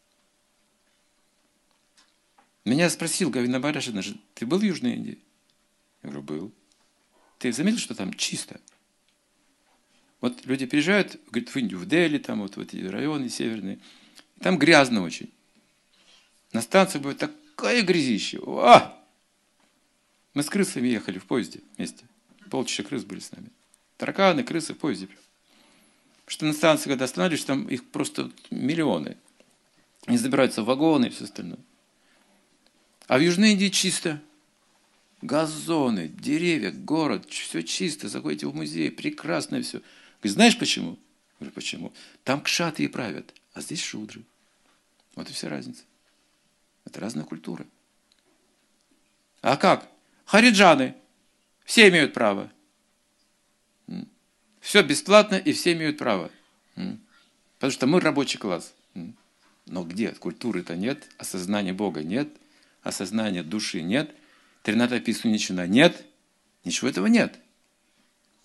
Меня спросил Говинда Махарадж, ты был в Южной Индии? Я говорю, был. Ты заметил, что там чисто? Вот люди приезжают, говорят, в Индию, в Дели, там вот в эти районы северные. Там грязно очень. На станции будет такая грязища. Мы с крысами ехали в поезде вместе. Полчища крыс были с нами. Тараканы, крысы в поезде. Потому что на станции, когда останавливаешься, там их просто миллионы. Они забираются в вагоны и все остальное. А в Южной Индии чисто. Газоны, деревья, город, все чисто. Заходите в музей, прекрасно все. Говорит, знаешь почему? Я говорю, почему? Там кшатрии правят, а здесь шудры. Вот и вся разница. Это разная культура. А как? Хариджаны. Все имеют право. Все бесплатно, и все имеют право. Потому что мы рабочий класс. Но где? Культуры-то нет, осознания Бога нет, осознания души нет, Тринада Пису ничего нет, ничего этого нет.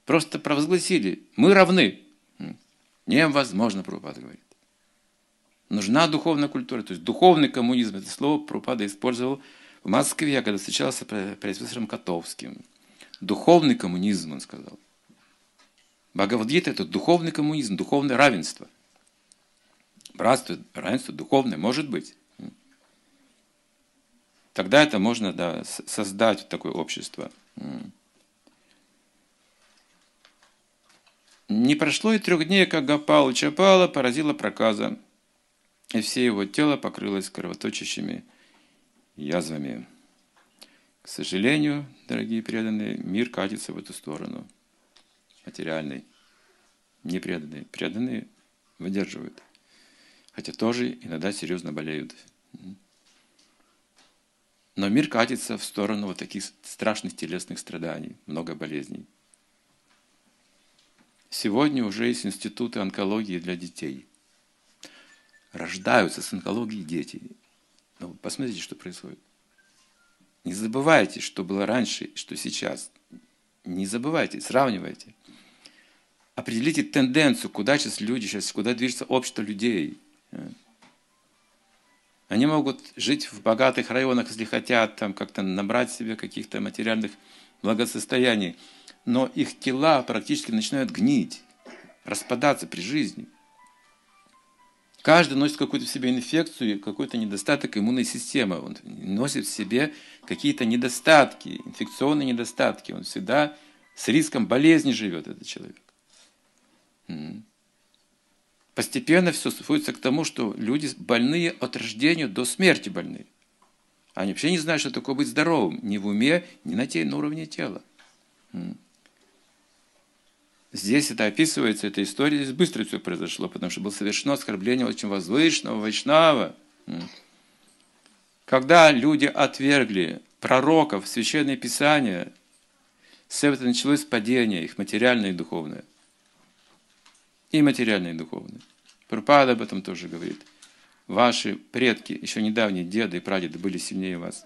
Просто провозгласили, мы равны. Невозможно, Прабхупада говорит. Нужна духовная культура, то есть духовный коммунизм. Это слово Прабхупада использовал в Москве, когда встречался с профессором Котовским. Духовный коммунизм, он сказал. Бхагавад-гита – это духовный коммунизм, духовное равенство. Братство, равенство духовное может быть. Тогда это можно, да, создать такое общество. Не прошло и 3 дней, как Гопалу Чапала поразила проказа, и все его тело покрылось кровоточащими язвами. К сожалению, дорогие преданные, мир катится в эту сторону. Материальный. Непреданные. Преданные выдерживают. Хотя тоже иногда серьезно болеют. Но мир катится в сторону вот таких страшных телесных страданий. Много болезней. Сегодня уже есть институты онкологии для детей. Рождаются с онкологией дети. Но посмотрите, что происходит. Не забывайте, что было раньше, что сейчас. Не забывайте, сравнивайте. Определите тенденцию, куда сейчас люди, куда движется общество людей. Они могут жить в богатых районах, если хотят, там как-то набрать себе каких-то материальных благосостояний. Но их тела практически начинают гнить, распадаться при жизни. Каждый носит какую-то в себе инфекцию, какой-то недостаток иммунной системы. Он носит в себе какие-то недостатки, инфекционные недостатки. Он всегда с риском болезни живет, этот человек. Постепенно все сводится к тому, что люди больные от рождения до смерти больны. Они вообще не знают, что такое быть здоровым. Ни в уме, ни на уровне тела. Здесь это описывается, эта история, здесь быстро все произошло, потому что было совершено оскорбление очень возвышенного Вайшнава. Когда люди отвергли пророков, священное писание, с этого началось падение их материальное и духовное. И материальное и духовное. Прабхупада об этом тоже говорит. Ваши предки, еще недавние деды и прадеды были сильнее вас.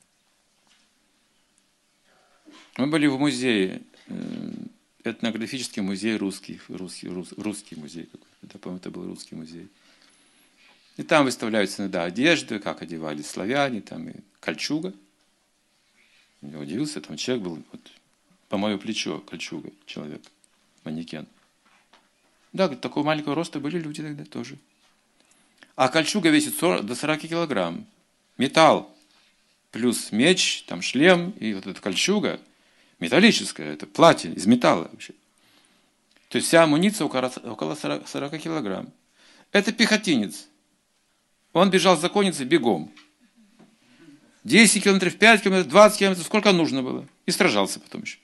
Мы были в музее, этнографический музей русский музей. Это, по-моему, это был русский музей. И там выставляются иногда одежды, как одевались славяне, там и кольчуга. Я удивился, там человек был вот, по мое плечо, кольчуга, человек, манекен. Да, говорит, такого маленького роста были люди тогда тоже. А кольчуга весит до 40 килограмм. Металл плюс меч, там шлем и вот эта кольчуга металлическая, это платье из металла вообще. То есть вся амуниция около 40 килограмм. Это пехотинец. Он бежал за конницей бегом. 10 километров, 5 километров, 20 километров, сколько нужно было. И сражался потом еще.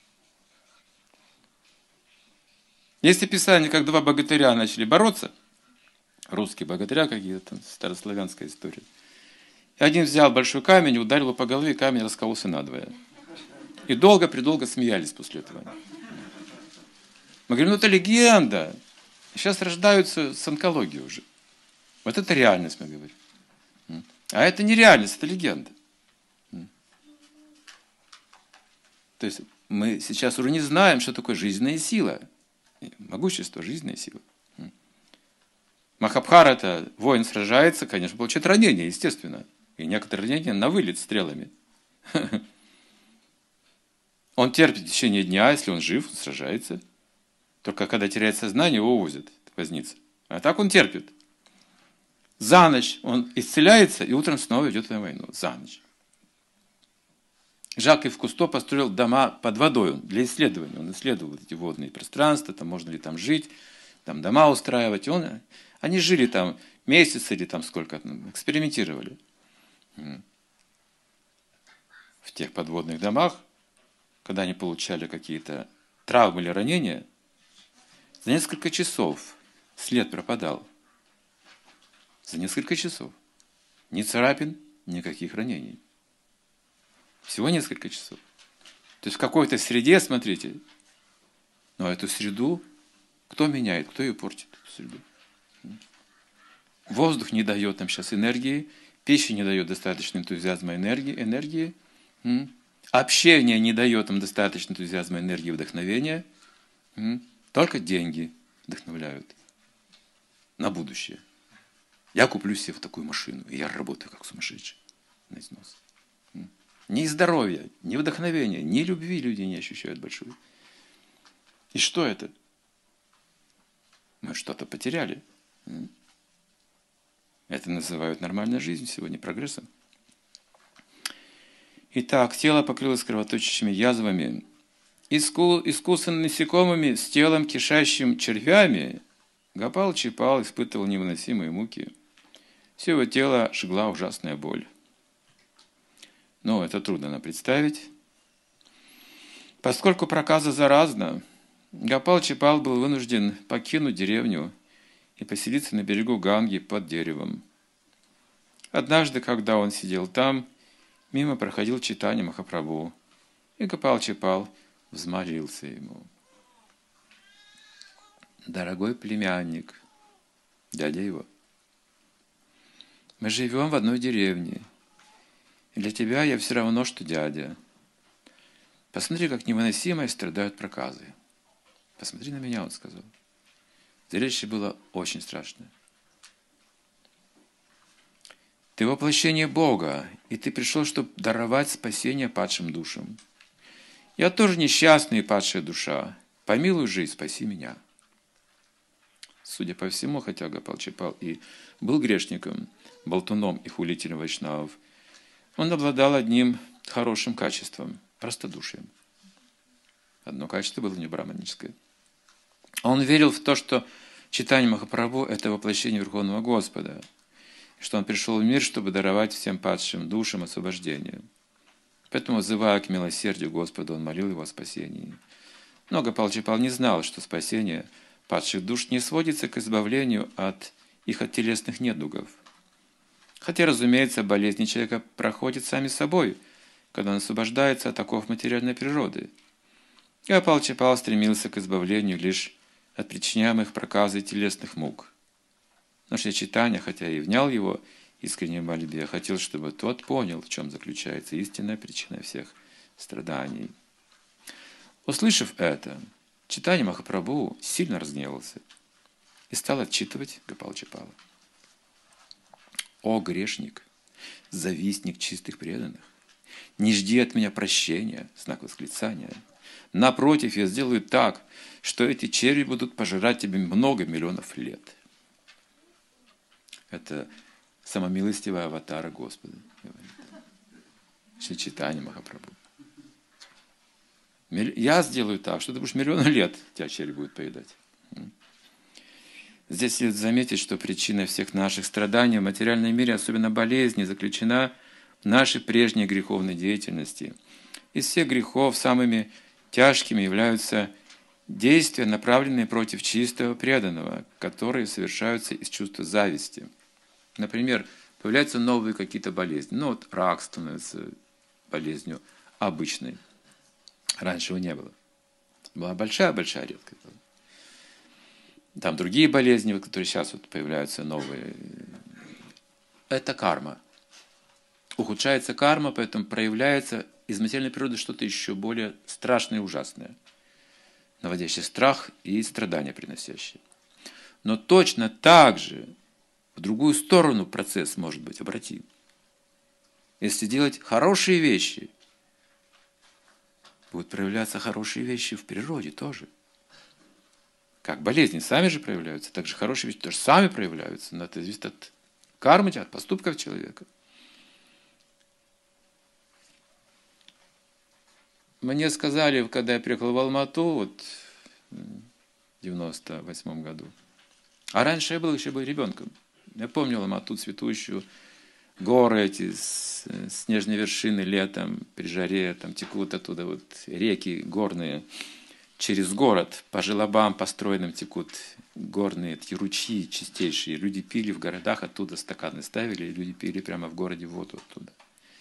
Есть описание, как 2 богатыря начали бороться. Русские богатыря какие-то, там, старославянская история. И один взял большой камень, ударил его по голове, и камень раскололся надвое. И долго-предолго смеялись после этого. Мы говорим, ну это легенда. Сейчас рождаются с онкологией уже. Вот это реальность, мы говорим. А это не реальность, это легенда. То есть мы сейчас уже не знаем, что такое жизненная сила. Могущество, жизненная сила. Махабхара, это воин сражается, конечно, получает ранение, естественно. И некоторые ранения на вылет стрелами. Он терпит в течение дня, если он жив, он сражается. Только когда теряет сознание, его увозят в больницу. А так он терпит. За ночь он исцеляется, и утром снова идет на войну. За ночь. Жак Ив Кусто построил дома под водой для исследования. Он исследовал вот эти водные пространства, там можно ли там жить, там дома устраивать. Они жили там месяц или там сколько, экспериментировали. В тех подводных домах, когда они получали какие-то травмы или ранения, за несколько часов след пропадал. За несколько часов. Ни царапин, никаких ранений. Всего несколько часов. То есть в какой-то среде, смотрите, но эту среду кто меняет, кто ее портит, эту среду? Воздух не дает нам сейчас энергии, пища не дает достаточно энтузиазма, энергии. Общение не дает нам достаточно энтузиазма, энергии, вдохновения. Только деньги вдохновляют на будущее. Я куплю себе такую машину, и я работаю как сумасшедший на износ. Ни здоровья, ни вдохновения, ни любви люди не ощущают большую. И что это? Мы что-то потеряли. Это называют нормальной жизнью сегодня, прогрессом. Итак, тело покрылось кровоточащими язвами, искусанными насекомыми с телом, кишащим червями. Гопал Чипал испытывал невыносимые муки. Все его тело жгла ужасная боль. Но это трудно нам представить. Поскольку проказа заразна, Гопал Чипал был вынужден покинуть деревню и поселиться на берегу Ганги под деревом. Однажды, когда он сидел там, мимо проходил Чайтанья Махапрабху, и Гопал Чипал взмолился ему: «Дорогой племянник, дядя его, мы живем в одной деревне, и для тебя я все равно, что дядя. Посмотри, как невыносимо страдают проказы. Посмотри на меня», — он сказал. Зрелище было очень страшное. «Ты воплощение Бога, и ты пришел, чтобы даровать спасение падшим душам. Я тоже несчастная и падшая душа. Помилуй же и спаси меня». Судя по всему, хотя Гопал Чипал и был грешником, болтуном и хулителем вайшнавов, он обладал одним хорошим качеством – простодушием. Одно качество было не браманическое. Он верил в то, что Чайтанья Махапрабху – это воплощение Верховного Господа, и что он пришел в мир, чтобы даровать всем падшим душам освобождение. Поэтому, взывая к милосердию Господа, он молил его о спасении. Но Гопал Чипал не знал, что спасение падших душ не сводится к избавлению от их телесных недугов. Хотя, разумеется, болезни человека проходят сами собой, когда он освобождается от оков материальной природы. Гопал Чипал стремился к избавлению лишь от причиняемых проказой телесных мук. Но Шри Чайтанья, хотя и внял его искренней мольбе, хотел, чтобы тот понял, в чем заключается истинная причина всех страданий. Услышав это, Чайтанья Махапрабху сильно разгневался и стал отчитывать Гопала Чипала. «О грешник, завистник чистых преданных, не жди от меня прощения», знак восклицания. «Напротив, я сделаю так, что эти черви будут пожирать тебе много миллионов лет». Это самомилостивая аватара Господа, говорит Шри Чайтанья Махапрабху. Я сделаю так, что ты будешь миллионы лет, тебя черви будут поедать. Здесь следует заметить, что причина всех наших страданий в материальном мире, особенно болезни, заключена в нашей прежней греховной деятельности. Из всех грехов самыми тяжкими являются действия, направленные против чистого преданного, которые совершаются из чувства зависти. Например, появляются новые какие-то болезни. Вот рак становится болезнью обычной. Раньше его не было. Была большая-большая редкость. Там другие болезни, которые сейчас появляются новые. Это карма. Ухудшается карма, поэтому проявляется из материальной природы что-то еще более страшное и ужасное, наводящее страх и страдания приносящее. Но точно так же в другую сторону процесс может быть обратим. Если делать хорошие вещи, будут проявляться хорошие вещи в природе тоже. Как болезни сами же проявляются, так же хорошие вещи тоже сами проявляются. Но это зависит от кармы, от поступков человека. Мне сказали, когда я приехал в Алмату, в 98 году, а раньше я был еще ребенком. Я помнил Алмату цветущую, горы эти, снежные вершины летом, при жаре, там текут оттуда реки горные. Через город по желобам построенным текут горные такие ручьи чистейшие. Люди пили в городах, оттуда стаканы ставили, и люди пили прямо в городе воду оттуда.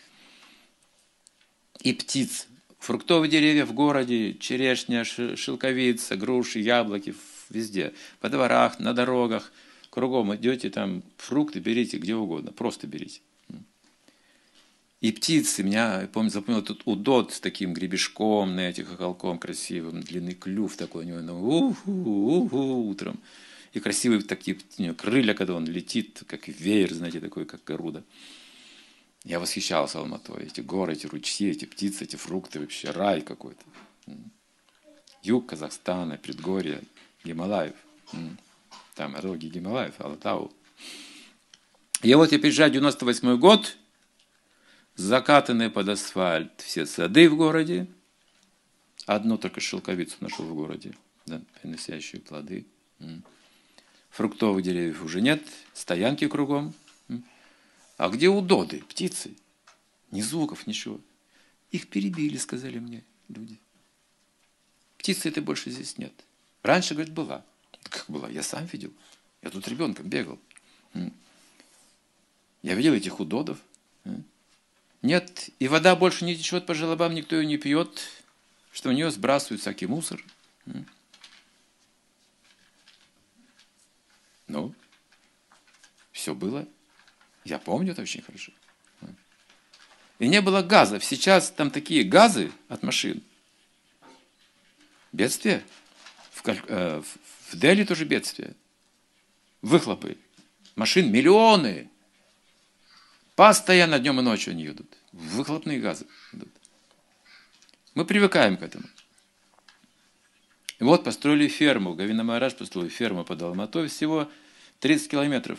И птиц. Фруктовые деревья в городе, черешня, шелковица, груши, яблоки, везде. По дворах, на дорогах, кругом идете, там фрукты берите где угодно, просто берите. И птицы, меня, я помню, запомнил тут удод с таким гребешком, на этих хохолком красивым, длинный клюв такой у него, утром. И красивые такие у него крылья, когда он летит, как веер, знаете, такой, как Гаруда. Я восхищался Алматой. Эти горы, эти ручьи, эти птицы, эти фрукты, вообще рай какой-то. Юг Казахстана, предгорье, Гималаев. Там роги Гималаев, Алатау. И вот я приезжаю, 98 год, закатанные под асфальт все сады в городе. Одну только шелковицу нашел в городе, да, приносящую плоды. Фруктовых деревьев уже нет, стоянки кругом. А где удоды, птицы? Ни звуков, ничего. Их перебили, сказали мне люди. Птицы это больше здесь нет. Раньше, говорит, была. Как была? Я сам видел. Я тут ребенком бегал. Я видел этих удодов. Нет, и вода больше не течет по желобам, никто ее не пьет, что в нее сбрасывают всякий мусор. Ну, все было. Я помню это очень хорошо. И не было газов. Сейчас там такие газы от машин. Бедствие. В Дели тоже бедствие. Выхлопы. Машин миллионы. Постоянно днем и ночью они идут. Выхлопные газы идут. Мы привыкаем к этому. И вот построили ферму. Гавина Махарадж построил ферму под Алматой. Всего 30 километров.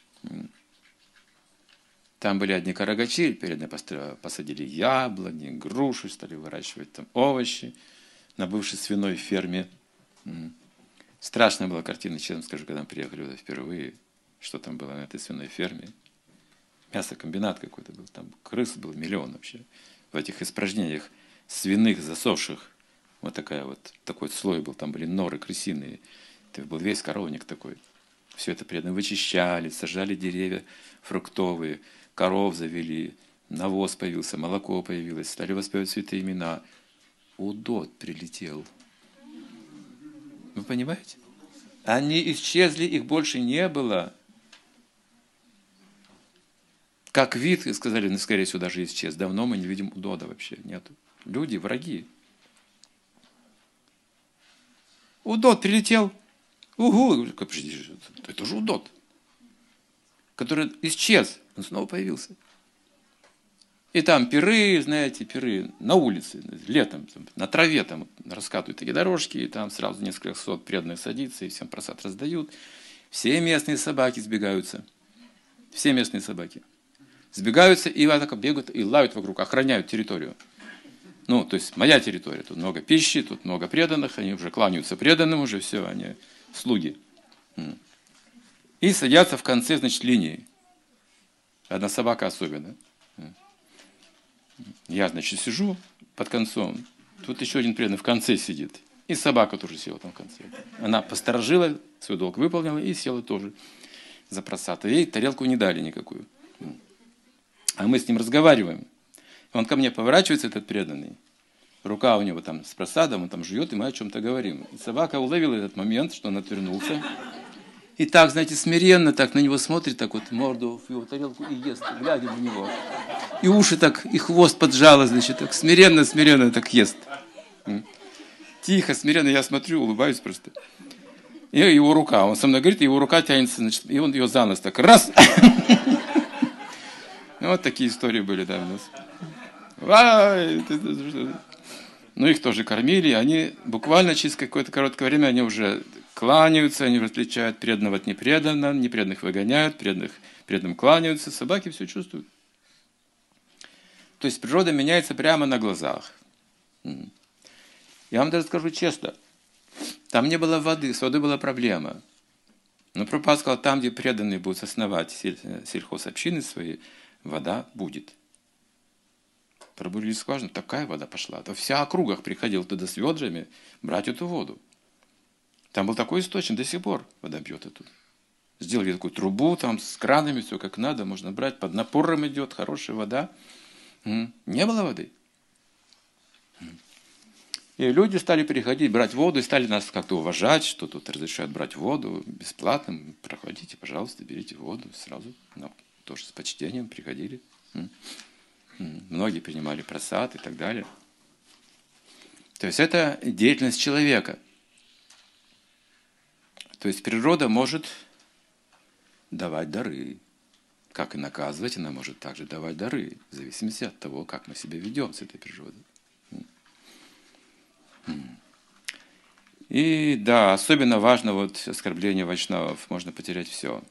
Там были одни карагачи, перед нами посадили яблони, груши, стали выращивать там овощи на бывшей свиной ферме. Страшная была картина, честно скажу, когда мы приехали туда впервые, что там было на этой свиной ферме. Мясокомбинат какой-то был, там крыс был миллион вообще. В этих испражнениях свиных, засохших, вот такой слой был, там были норы крысиные. Это был весь коровник такой. Все это преданно вычищали, сажали деревья фруктовые, коров завели, навоз появился, молоко появилось, стали воспевать святые имена. Удод прилетел. Вы понимаете? Они исчезли, их больше не было. Как вид, сказали, скорее всего, даже исчез. Давно мы не видим удода вообще. Нету. Люди, враги. Удод прилетел. Угу. Подожди, это же удод, который исчез. Он снова появился. И там пиры, знаете, пиры на улице, летом, на траве там раскатывают такие дорожки, и там сразу несколько сот преданных садится, и всем просад раздают. Все местные собаки сбегаются. Все местные собаки. Сбегаются и вот так бегают и лают вокруг, охраняют территорию. Ну, то есть моя территория. Тут много пищи, тут много преданных, они уже кланяются преданным, уже все, они слуги. И садятся в конце, значит, линии. Одна собака особенно. Я, значит, сижу под концом. Тут еще один преданный в конце сидит. И собака тоже села там в конце. Она посторожила, свой долг выполнила и села тоже за просад. Ей тарелку не дали никакую. А мы с ним разговариваем. Он ко мне поворачивается, этот преданный. Рука у него там с просадом, он там жует, и мы о чем-то говорим. И собака уловила этот момент, что он отвернулся. И так, знаете, смиренно так на него смотрит, так вот морду в его тарелку и ест, глядя на него. И уши так, и хвост поджало, значит, так смиренно так ест. Тихо, смиренно, я смотрю, улыбаюсь просто. И его рука, он со мной говорит, и его рука тянется, значит, и он ее за нос так, раз. Вот такие истории были, да, у нас. Ну, их тоже кормили, они буквально через какое-то короткое время, они уже кланяются, они различают преданного от непреданного, непреданных выгоняют, преданным кланяются, собаки все чувствуют. То есть природа меняется прямо на глазах. Я вам даже скажу честно, там не было воды, с водой была проблема. Но Прабхупада сказал, там, где преданные будут основать сельхозобщины свои, вода будет. Пробурили скважину, такая вода пошла. То вся округа приходила туда с ведрами брать эту воду. Там был такой источник, до сих пор вода бьет эту. Сделали такую трубу, там с кранами, все как надо, можно брать, под напором идет, хорошая вода. Не было воды. И люди стали переходить, брать воду, и стали нас как-то уважать, что тут разрешают брать воду бесплатно. Проходите, пожалуйста, берите воду сразу. Тоже с почтением приходили. Многие принимали прасад и так далее. То есть это деятельность человека. То есть природа может давать дары. Как и наказывать, она может также давать дары, в зависимости от того, как мы себя ведем с этой природой. И да, особенно важно вот оскорбление вайшнавов, можно потерять все.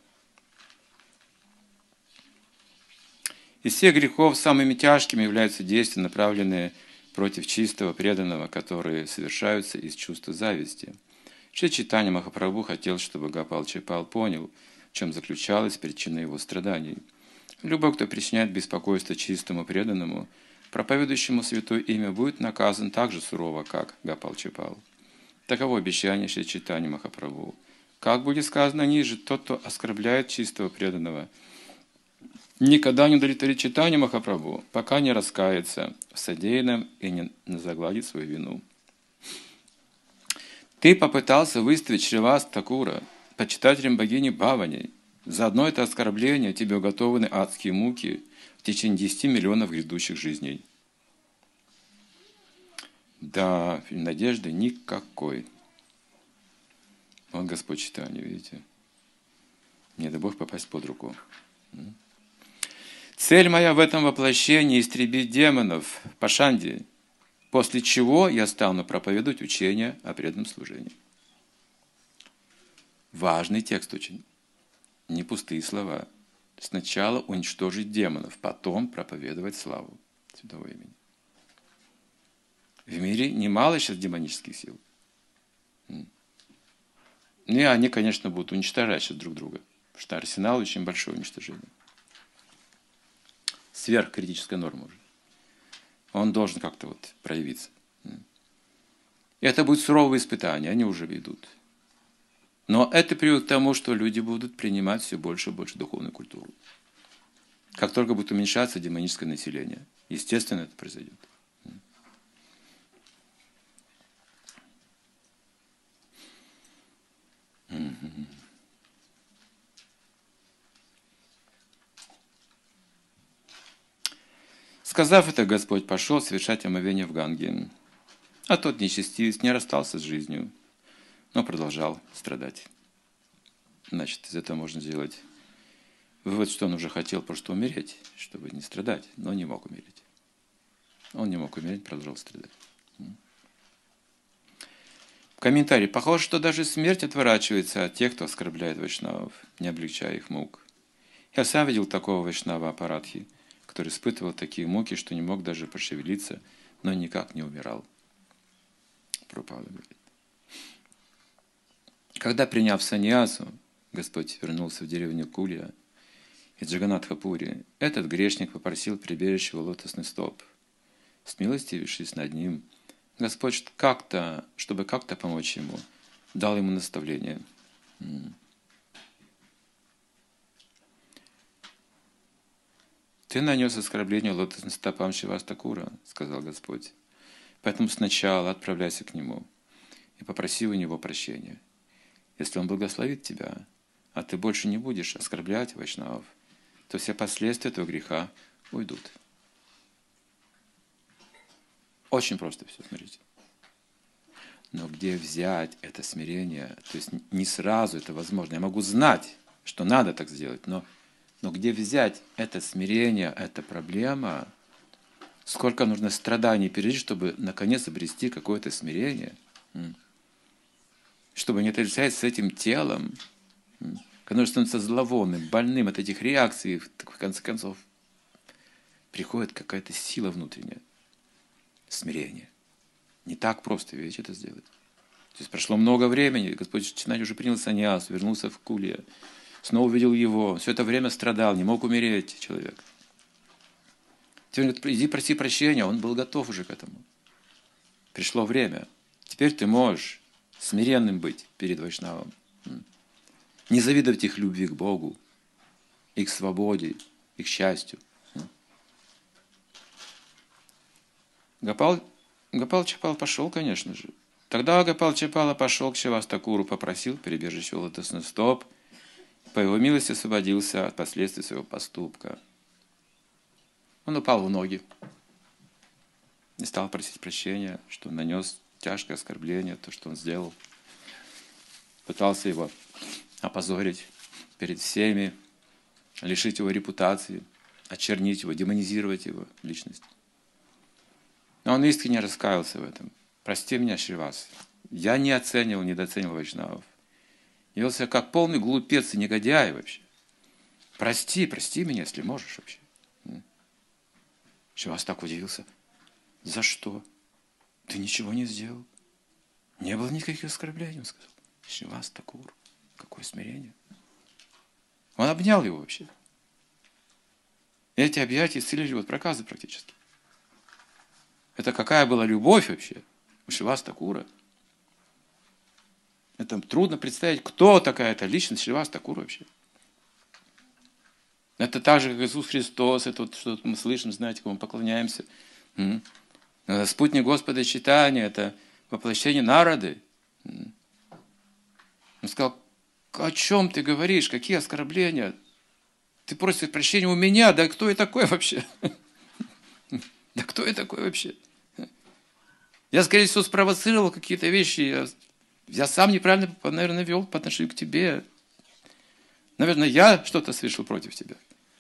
Из всех грехов самыми тяжкими являются действия, направленные против чистого преданного, которые совершаются из чувства зависти. Шри Чайтанья Махапрабху хотел, чтобы Гопал Чайпал понял, в чем заключалась причина его страданий. Любой, кто причиняет беспокойство чистому преданному, проповедующему святое имя, будет наказан так же сурово, как Гопал Чайпал. Таково обещание Шри Чайтаньи Махапрабху. Как будет сказано ниже, тот, кто оскорбляет чистого преданного, никогда не удовлетворит Чайтанья Махапрабху, пока не раскается в содеянном и не загладит свою вину. Ты попытался выставить Шривас Такура почитателем богини Бхавани. За одно это оскорбление тебе уготованы адские муки в течение 10 миллионов грядущих жизней. Да, надежды никакой. Вот Господь Чайтанья, видите. Не дай Бог попасть под руку. Цель моя в этом воплощении – истребить демонов, пашанди, после чего я стану проповедовать учение о преданном служении. Важный текст очень. Не пустые слова. Сначала уничтожить демонов, потом проповедовать славу святого имени. В мире немало сейчас демонических сил. И они, конечно, будут уничтожать сейчас друг друга. Потому что арсенал очень большое уничтожение. Сверхкритическая норма уже. Он должен как-то вот проявиться. И это будет суровое испытание, они уже идут. Но это приводит к тому, что люди будут принимать все больше и больше духовную культуру. Как только будет уменьшаться демоническое население, естественно, это произойдет. Сказав это, Господь пошел совершать омовение в Ганге. А тот нечестивец не расстался с жизнью, но продолжал страдать. Значит, из этого можно сделать вывод, что он уже хотел просто умереть, чтобы не страдать, но не мог умереть. Он не мог умереть, продолжал страдать. Комментарий. Похоже, что даже смерть отворачивается от тех, кто оскорбляет вайшнавов, не облегчая их мук. Я сам видел такого вайшнава Апарадхи, который испытывал такие муки, что не мог даже пошевелиться, но никак не умирал. Прабхупада говорит. Когда, приняв саньясу, Господь вернулся в деревню Кулья из Джаганатхапури, этот грешник попросил прибежище у лотосный стоп. Смилостивившись над ним, Господь чтобы как-то помочь ему, дал ему наставление. «Ты нанес оскорбление лотосным стопам Шривас Такура», — сказал Господь. «Поэтому сначала отправляйся к нему и попроси у него прощения. Если он благословит тебя, а ты больше не будешь оскорблять вайшнавов, то все последствия этого греха уйдут». Очень просто все, смотрите. Но где взять это смирение? То есть не сразу это возможно. Я могу знать, что надо так сделать, но где взять это смирение, эта проблема? Сколько нужно страданий пережить, чтобы наконец обрести какое-то смирение? Чтобы не отрицать с этим телом, которое становится зловонным, больным от этих реакций, в конце концов, приходит какая-то сила внутренняя. Смирение. Не так просто, видите, это сделать. То есть прошло много времени, Господь Чайтанья уже принял саньясу, вернулся в Кулья, снова увидел его, все это время страдал, не мог умереть человек. Теперь он говорит, иди проси прощения, он был готов уже к этому. Пришло время. Теперь ты можешь смиренным быть перед вайшнавом. Не завидовать их любви к Богу, их свободе, их счастью. Гопал Чайпал пошел, конечно же. Тогда Гопал Чайпала пошел к Шривас Такуру, попросил прибежище у лотосных стоп, по его милости освободился от последствий своего поступка. Он упал в ноги и стал просить прощения, что он нанес тяжкое оскорбление, то, что он сделал. Пытался его опозорить перед всеми, лишить его репутации, очернить его, демонизировать его личность. Но он искренне раскаялся в этом. Прости меня, Шривас. Я не оценивал, недооценивал вайшнавов. Я вел себя как полный глупец и негодяй вообще. Прости меня, если можешь вообще. Шривас так удивился. За что? Ты ничего не сделал. Не было никаких оскорблений, он сказал. Шривас Такур, какое смирение. Он обнял его вообще. Эти объятия исцелили вот проказы практически. Это какая была любовь вообще у Шривас Такура. Это трудно представить, кто такая эта личность Шривас Такура вообще. Это так же, как Иисус Христос, это вот что мы слышим, знаете, кому мы поклоняемся. Это спутник Господа Чайтаньи, это воплощение Нарады. Он сказал, о чем ты говоришь, какие оскорбления? Ты просишь прощения у меня, да кто я такой вообще? Да кто я такой вообще? Я, скорее всего, спровоцировал какие-то вещи, я сам неправильно, наверное, вел по отношению к тебе. Наверное, я что-то совершил против тебя.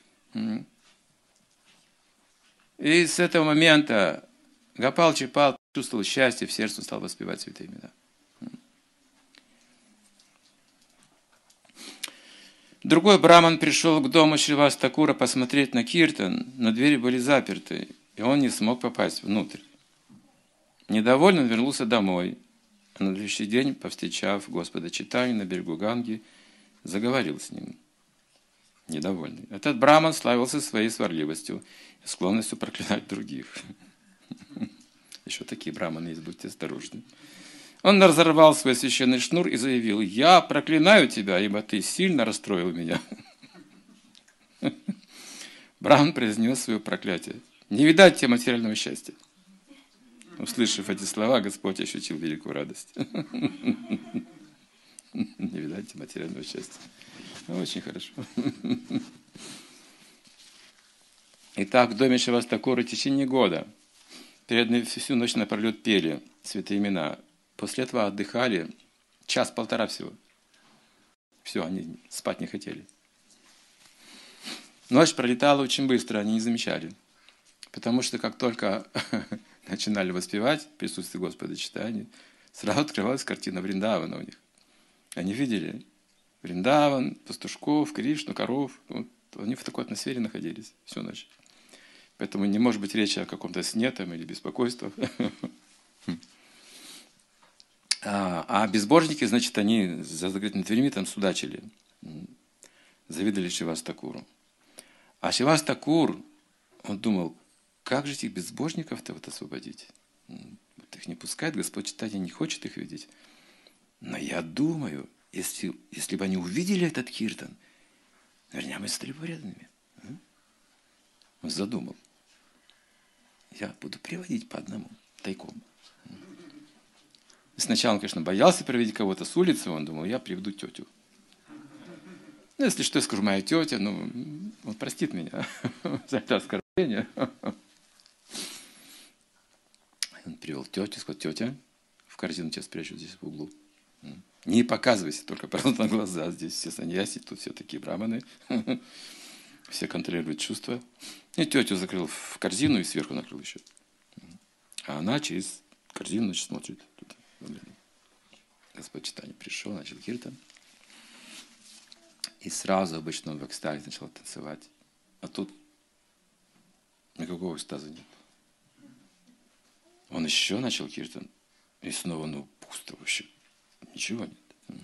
И с этого момента Гопал Чипал чувствовал счастье в сердце, стал воспевать святые имена. Другой браман пришел к дому Шривас Такура посмотреть на киртан, но двери были заперты, и он не смог попасть внутрь. Недовольный он вернулся домой, а на следующий день, повстречав Господа Чайтанью на берегу Ганги, заговорил с ним. Недовольный. Этот браман славился своей сварливостью и склонностью проклинать других. Еще такие браманы есть, будьте осторожны. Он разорвал свой священный шнур и заявил, я проклинаю тебя, ибо ты сильно расстроил меня. Браман произнес свое проклятие. Не видать тебе материального счастья. Услышав эти слова, Господь ощутил великую радость. Не видать тебе материального счастья. Очень хорошо. Итак, в доме Шривас Такура в течение года преданные всю ночь напролет пели святые имена. После этого отдыхали час-полтора всего. Все, они спать не хотели. Ночь пролетала очень быстро, они не замечали. Потому что как только начинали воспевать в присутствии Господа Чайтаньи, сразу открывалась картина Вриндавана у них. Они видели Вриндаван, пастушков, Кришну, коров. Вот, они в такой атмосфере находились всю ночь. Поэтому не может быть речи о каком-то сне там, или беспокойстве. А безбожники, значит, они за закрытыми дверьми там судачили. Завидовали Шривас Такуру. А Шривас Такур, он думал, как же этих безбожников-то вот освободить? Вот их не пускает, Господь Чайтанья не хочет их видеть. Но я думаю, если бы они увидели этот киртан, наверняка мы стали преданными. Он задумал. Я буду приводить по одному, тайком. Сначала он, конечно, боялся приводить кого-то с улицы, он думал, я приведу тетю. Ну, если что, я скажу, моя тетя, ну, он простит меня за это оскорбление. Он привел тетю, сказал, тетя, в корзину тебя спрячу здесь в углу. Не показывайся, только просто на глаза. Здесь все саньяси, тут все такие браманы. Все контролируют чувства. И тетю закрыл в корзину и сверху накрыл еще. А она через корзину, значит, смотрит. Тут. Господь Чайтанья пришел, начал киртан. И сразу обычно он в экстазе начал танцевать. А тут никакого экстаза нет. Он еще начал киртан. И снова, ну, пусто вообще. Ничего нет.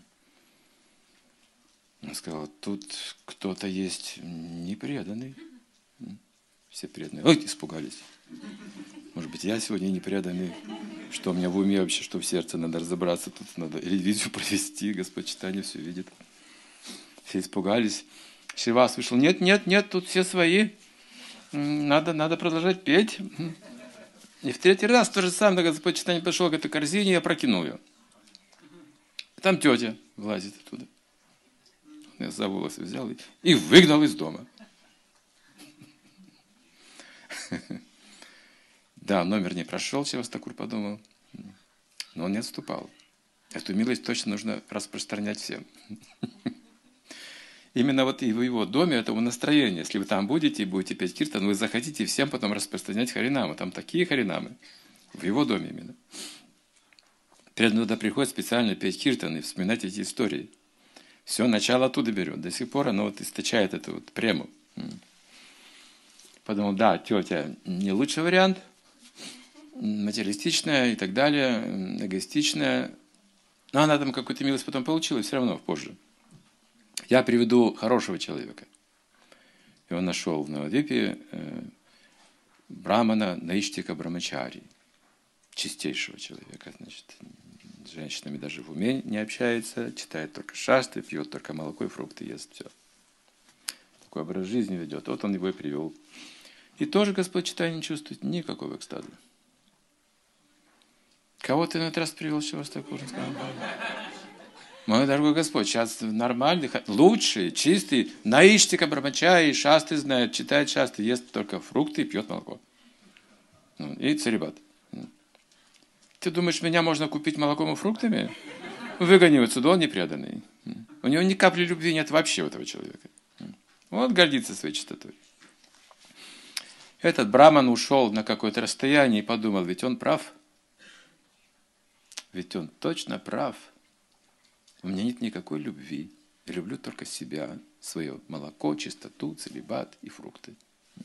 Он сказал, тут кто-то есть непреданный. Все преданные. Ой, испугались. Может быть, я сегодня непреданный. Что у меня в уме вообще, что в сердце, надо разобраться. Тут надо ревизию провести. Господь Чайтанья все видит. Все испугались. Шривас вышел. Нет, тут все свои. Надо продолжать петь. И в третий раз то же самое, Господь Чайтанья пошел к этой корзине и опрокинул ее. Там тетя вылазит оттуда. Я за волосы взял и выгнал из дома. Да, номер не прошел, Шривастакур подумал, но он не отступал. Эту милость точно нужно распространять всем. Именно вот и в его доме этому настроение. Если вы там будете и будете петь киртан, вы захотите всем потом распространять харинаму. Там такие харинамы. В его доме именно. Преданные туда приходят специально петь киртан и вспоминать эти истории. Все начало оттуда берет. До сих пор оно вот источает эту вот прему. Подумал, да, тетя не лучший вариант. Материалистичная и так далее. Эгоистичная. Но она там какую-то милость потом получила все равно позже. Я приведу хорошего человека. И он нашел в Навадвипе брамана Наиштика Брамачари, чистейшего человека. Значит, с женщинами даже в уме не общается, читает только шастры, пьет только молоко и фрукты, ест все. Такой образ жизни ведет. Вот он его и привел. И тоже Господь Чайтанья не чувствует никакого экстаза. Кого ты на этот раз привел, Шривастакур? Мой дорогой Господь, сейчас нормальный, лучший, чистый, Наиштика Брамачари, шасты знает, читает шасты, ест только фрукты и пьет молоко. И царибат. Ты думаешь, меня можно купить молоком и фруктами? Выгони отсюда, он непреданный. У него ни капли любви нет вообще у этого человека. Он гордится своей чистотой. Этот браман ушел на какое-то расстояние и подумал, ведь он прав. Ведь он точно прав. У меня нет никакой любви. Я люблю только себя, свое молоко, чистоту, целибат и фрукты.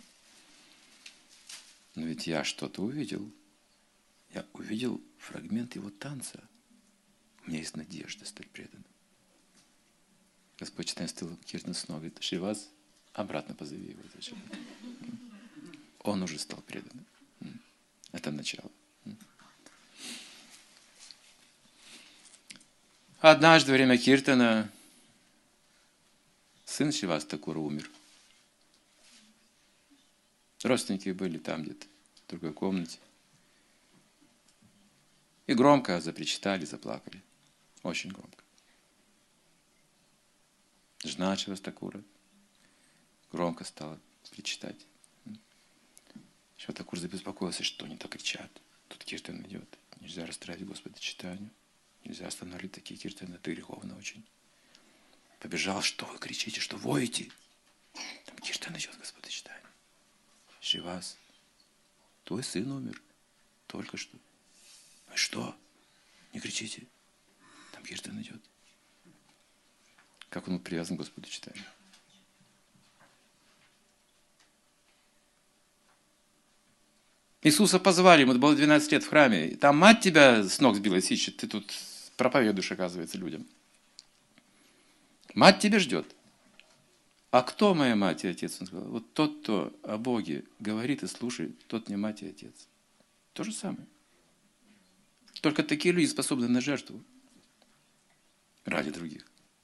Но ведь я что-то увидел. Я увидел фрагмент его танца. У меня есть надежда стать преданным. Господь Чайтанья стал киртан снова. Говорит, Шривас, обратно позови его. Он уже стал преданным. Это начало. Однажды во время киртана сын Шривастакура умер. Родственники были там где-то, в другой комнате. И громко запричитали, заплакали. Очень громко. Жена Шривастакура громко стала причитать. Шривастакур забеспокоился, что они так кричат. Тут киртан идет. Нельзя расстраивать Господа Чайтанью. Нельзя останавливать такие киртаны, это греховно очень. Побежал, что вы кричите, что воете? Там киртан идет, Господа Чайтанья. Шривас, твой сын умер только что. Ну и что? Не кричите. Там киртан идет. Как он привязан к Господу Чайтанье. Иисуса позвали, ему было 12 лет в храме. Там мать тебя с ног сбила, ищет, ты тут проповедуешь, оказывается, людям. Мать тебя ждет. А кто моя мать и отец? Он сказал, вот тот, кто о Боге говорит и слушает, тот мне мать и отец. То же самое. Только такие люди способны на жертву ради других.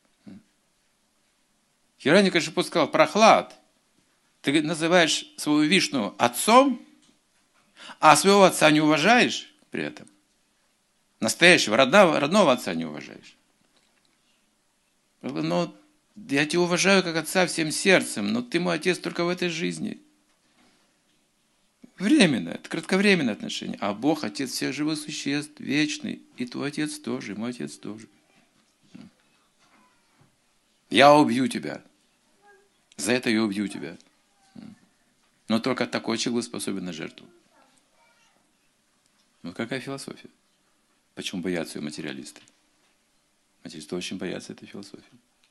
Хираньякашипу сказал, Прохлад, ты называешь свою Вишну отцом, а своего отца не уважаешь при этом. Настоящего, родного отца не уважаешь. Но я тебя уважаю как отца всем сердцем, но ты мой отец только в этой жизни. Временно, это кратковременное отношение. А Бог отец всех живых существ, вечный. И твой отец тоже, и мой отец тоже. Я убью тебя. За это я убью тебя. Но только такой человек был способен на жертву. Ну какая философия? Почему боятся ее материалисты? Материалисты очень боятся этой философии.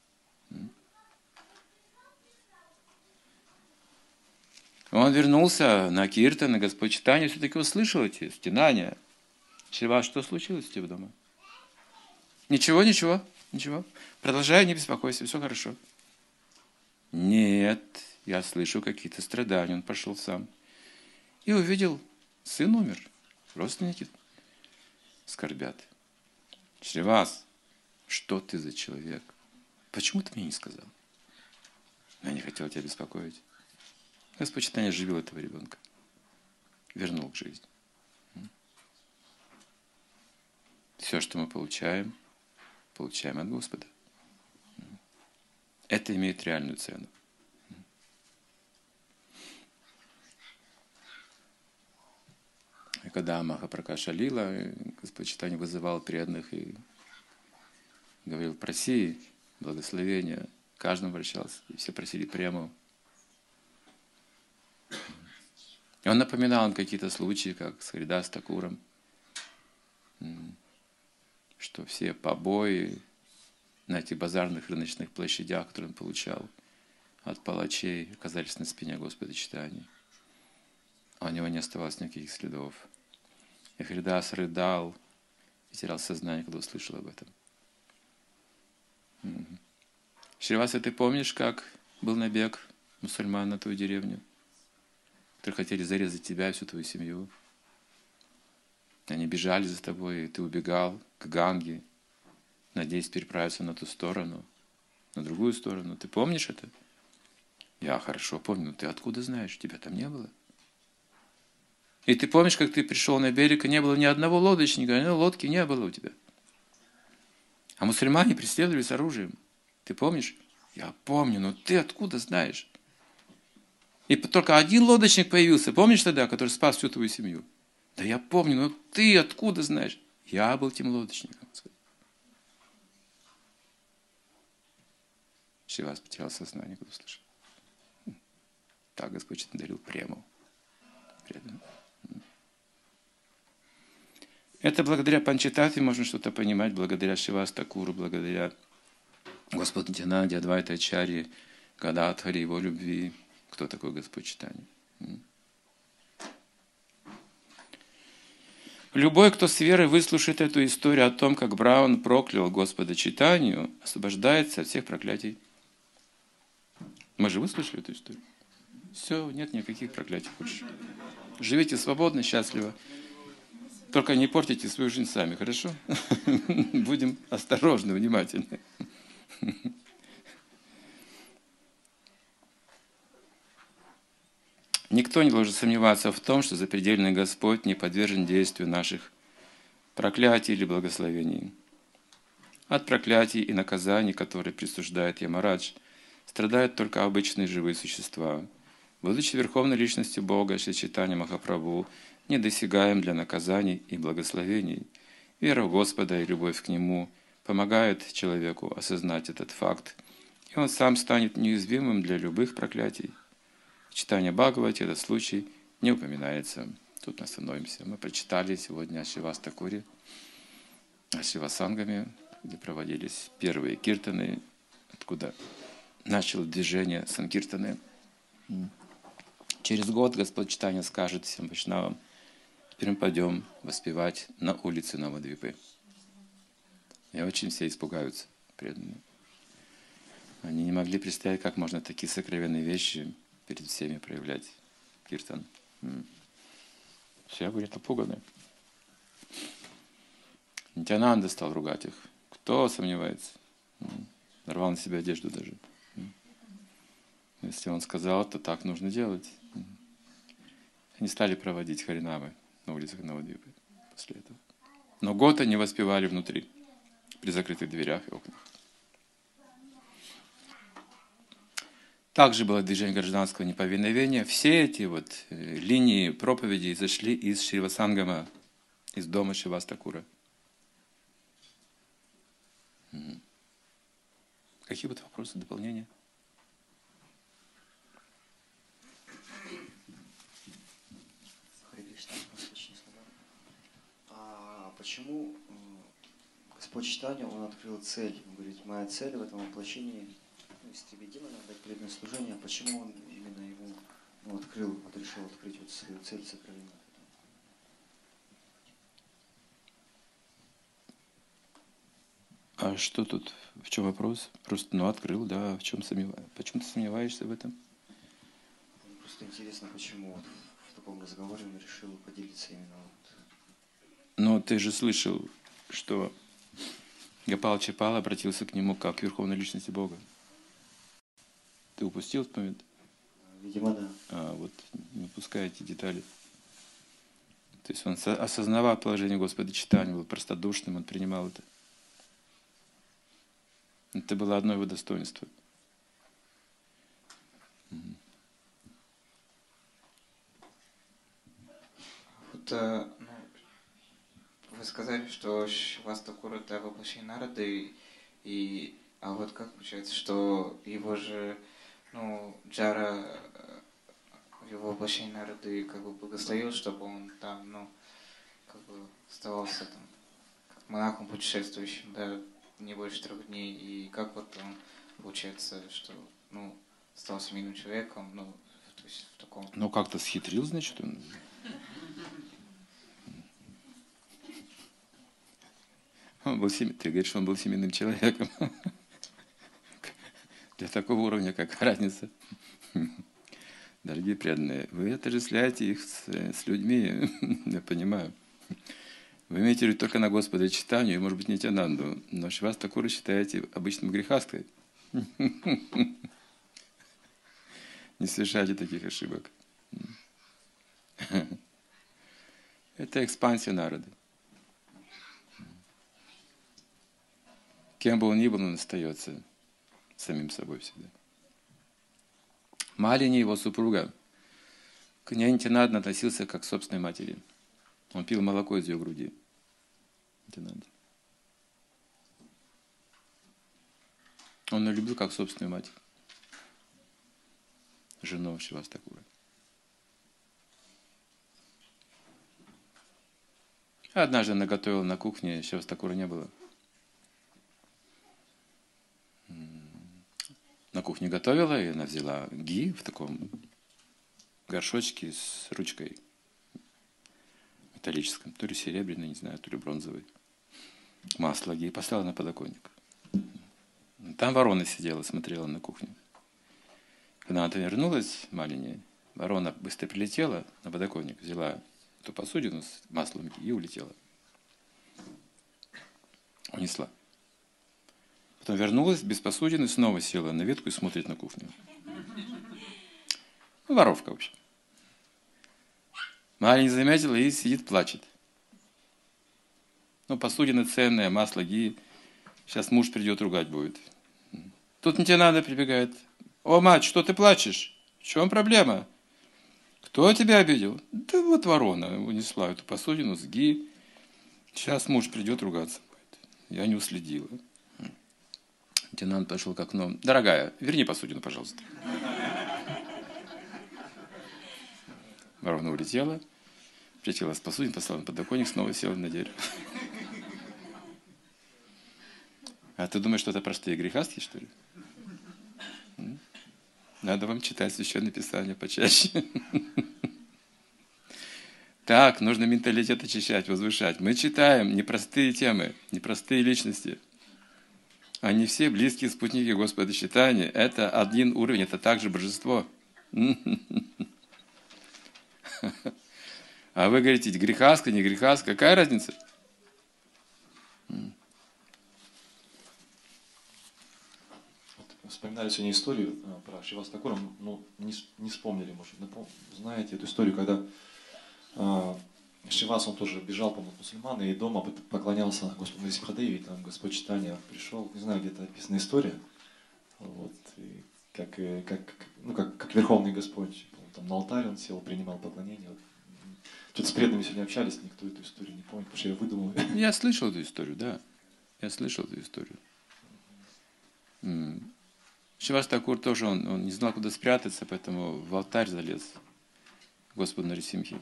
Он вернулся на киртан, на Господь Чайтанью, все-таки услышал эти стенания. Шривас, что случилось у тебя дома? Ничего. Продолжай, не беспокойся, все хорошо. Нет, я слышу какие-то страдания. Он пошел сам. И увидел, сын умер. Родственники скорбят. Шривас, что ты за человек? Почему ты мне не сказал? Я не хотел тебя беспокоить. Господь Чайтанья оживил этого ребенка. Вернул к жизни. Все, что мы получаем от Господа. Это имеет реальную цену. когда Махапракаша Лила, Господь Чайтанья вызывал преданных и говорил: проси благословения, к каждому обращался, и все просили прему. И он напоминал им какие-то случаи, как с Харидас Такуром, что все побои на этих базарных рыночных площадях, которые он получал от палачей, оказались на спине Господа Чайтаньи. А у него не оставалось никаких следов. И Харидас рыдал и терял сознание, когда услышал об этом. Шриваса, ты помнишь, как был набег мусульман на твою деревню, которые хотели зарезать тебя и всю твою семью? Они бежали за тобой, и ты убегал к Ганге, надеясь переправиться на ту сторону, на другую сторону. Ты помнишь это? Я хорошо помню, но ты откуда знаешь? Тебя там не было. И ты помнишь, как ты пришел на берег, и не было ни одного лодочника, ни одной лодки не было у тебя. А мусульмане преследовали с оружием. Ты помнишь? Я помню, но ты откуда знаешь? И только один лодочник появился, помнишь тогда, который спас всю твою семью? Да я помню, но ты откуда знаешь? Я был тем лодочником. Шривас потерял сознание, когда услышал. Так Господь Чайтанья дарил прему. Это благодаря Панчататве можно что-то понимать, благодаря Шривас Такуру, благодаря Господу Нитьянанде, Адвайта Ачарье, Гададхаре, его любви. Кто такой Господь Чайтанья? Любой, кто с верой выслушает эту историю о том, как Браун проклял Господа Чайтанью, освобождается от всех проклятий. Мы же выслушали эту историю. Все, нет никаких проклятий больше. Живите свободно, счастливо. Только не портите свою жизнь сами, хорошо? Будем осторожны, внимательны. Никто не должен сомневаться в том, что запредельный Господь не подвержен действию наших проклятий или благословений. От проклятий и наказаний, которые присуждает Ямарадж, страдают только обычные живые существа. Будучи верховной личностью Бога, Шри Чайтанья Махапрабху недосягаем для наказаний и благословений. Вера в Господа и любовь к Нему помогают человеку осознать этот факт, и он сам станет неуязвимым для любых проклятий. В Чайтанья Бхагавате этот случай не упоминается. Тут мы остановимся. Мы прочитали сегодня о Шривас Такуре, о Шривасангаме, где проводились первые киртаны, откуда начало движение санкиртаны. Через год Господь Чайтанья скажет всем вайшнавам: теперь мы пойдем воспевать на улице Навадвипы. И очень все испугаются, преданные. Они не могли представить, как можно такие сокровенные вещи перед всеми проявлять. Киртан. Все были напуганы. Нитьянанда стал ругать их. Кто сомневается? Рвал на себя одежду даже. Если он сказал, то так нужно делать. Они стали проводить харинамы на улицах Навадвипы после этого. Но год они воспевали внутри, при закрытых дверях и окнах. Также было движение гражданского неповиновения. Все эти линии проповеди изошли из Шривасангама, из дома Шривас Такура. Какие будут вопросы, дополнения? Почему Господь Чайтанья, он открыл цель? Он говорит: моя цель в этом воплощении истребить демонов, дать преданное служение. Почему он именно его открыл, решил открыть свою цель сокровенную? А что тут? В чем вопрос? Просто, открыл, да. В чем сомневаешься? Почему ты сомневаешься в этом? Просто интересно, почему в таком разговоре он решил поделиться именно Но ты же слышал, что Гопал Чапал обратился к нему как к верховной личности Бога. Ты упустил этот момент? Видимо, да. Не упускай эти детали. То есть он осознавал положение Господа Чайтаньи, был простодушным, он принимал это. Это было одно его достоинство. вы сказали, что Шривастакура это воплощение Нарады, а вот как получается, что его же, Джара в его воплощении Нарады как бы благословил, чтобы он там, как бы оставался там как монахом путешествующим, да, не больше 3 дней, и как вот он, получается, что, остался мирным человеком, то есть в таком... Ну, как-то схитрил, значит, он. Ты говоришь, что он был семейным человеком. Для такого уровня, как разница. Дорогие преданные, вы отождествляете их с людьми, я понимаю. Вы имеете в виду только на Господа читанию, и, может быть, Нитянанду, но Шривастакуру считаете обычным грехасткой. Не совершайте таких ошибок. Это экспансия народа. Кем бы он ни был, он остается самим собой всегда. Малини, его супруга, к ней Нитянанда относился как к собственной матери. Он пил молоко из ее груди. Нитянанда. Он ее любил как собственную мать. Жену Шривастакуры. Однажды она готовила на кухне, Шривастакуры не было. На кухне готовила, и она взяла ги в таком горшочке с ручкой металлическом, то ли серебряной, не знаю, то ли бронзовой. Масло ги поставила на подоконник. Там ворона сидела, смотрела на кухню. Когда она вернулась, маленькая, ворона быстро прилетела на подоконник, взяла эту посудину с маслом и улетела. Унесла. Потом вернулась без посудины, снова села на ветку и смотрит на кухню. Воровка, в общем. Маля не заметила и сидит, плачет. Посудина ценная, масло, ги. Сейчас муж придет, ругать будет. Тут Нитянанда прибегает. О, мать, что ты плачешь? В чем проблема? Кто тебя обидел? Да вот ворона унесла эту посудину с ги. Сейчас муж придет, ругаться будет. Я не уследила. Нитянанда пошел к окну. Дорогая, верни посудину, пожалуйста. Ворона улетела, прилетела с посудиной, поставила на подоконник, снова села на дерево. А ты думаешь, что это простые грехастки, что ли? Надо вам читать Священное Писание почаще. Так, нужно менталитет очищать, возвышать. Мы читаем непростые темы, непростые личности. Они все близкие спутники Господа читания. Это один уровень, это также божество. А вы говорите, грехаска, не грехаска. Какая разница? Вспоминали сегодня историю про Шривастакуру, не вспомнили, может, знаете эту историю, когда Шривас, он тоже бежал, по-моему, от мусульман, и дома поклонялся Господу Нарисимхадеви, там Господь читания пришел, не знаю, где-то описана история, вот, и как Верховный Господь, там на алтарь он сел, принимал поклонение. Вот. Что-то с преданными сегодня общались, никто эту историю не помнит, потому что я выдумал. Я слышал эту историю, да. Я слышал эту историю. Шривастакур тоже, он не знал, куда спрятаться, поэтому в алтарь залез Господу Нарисимхи.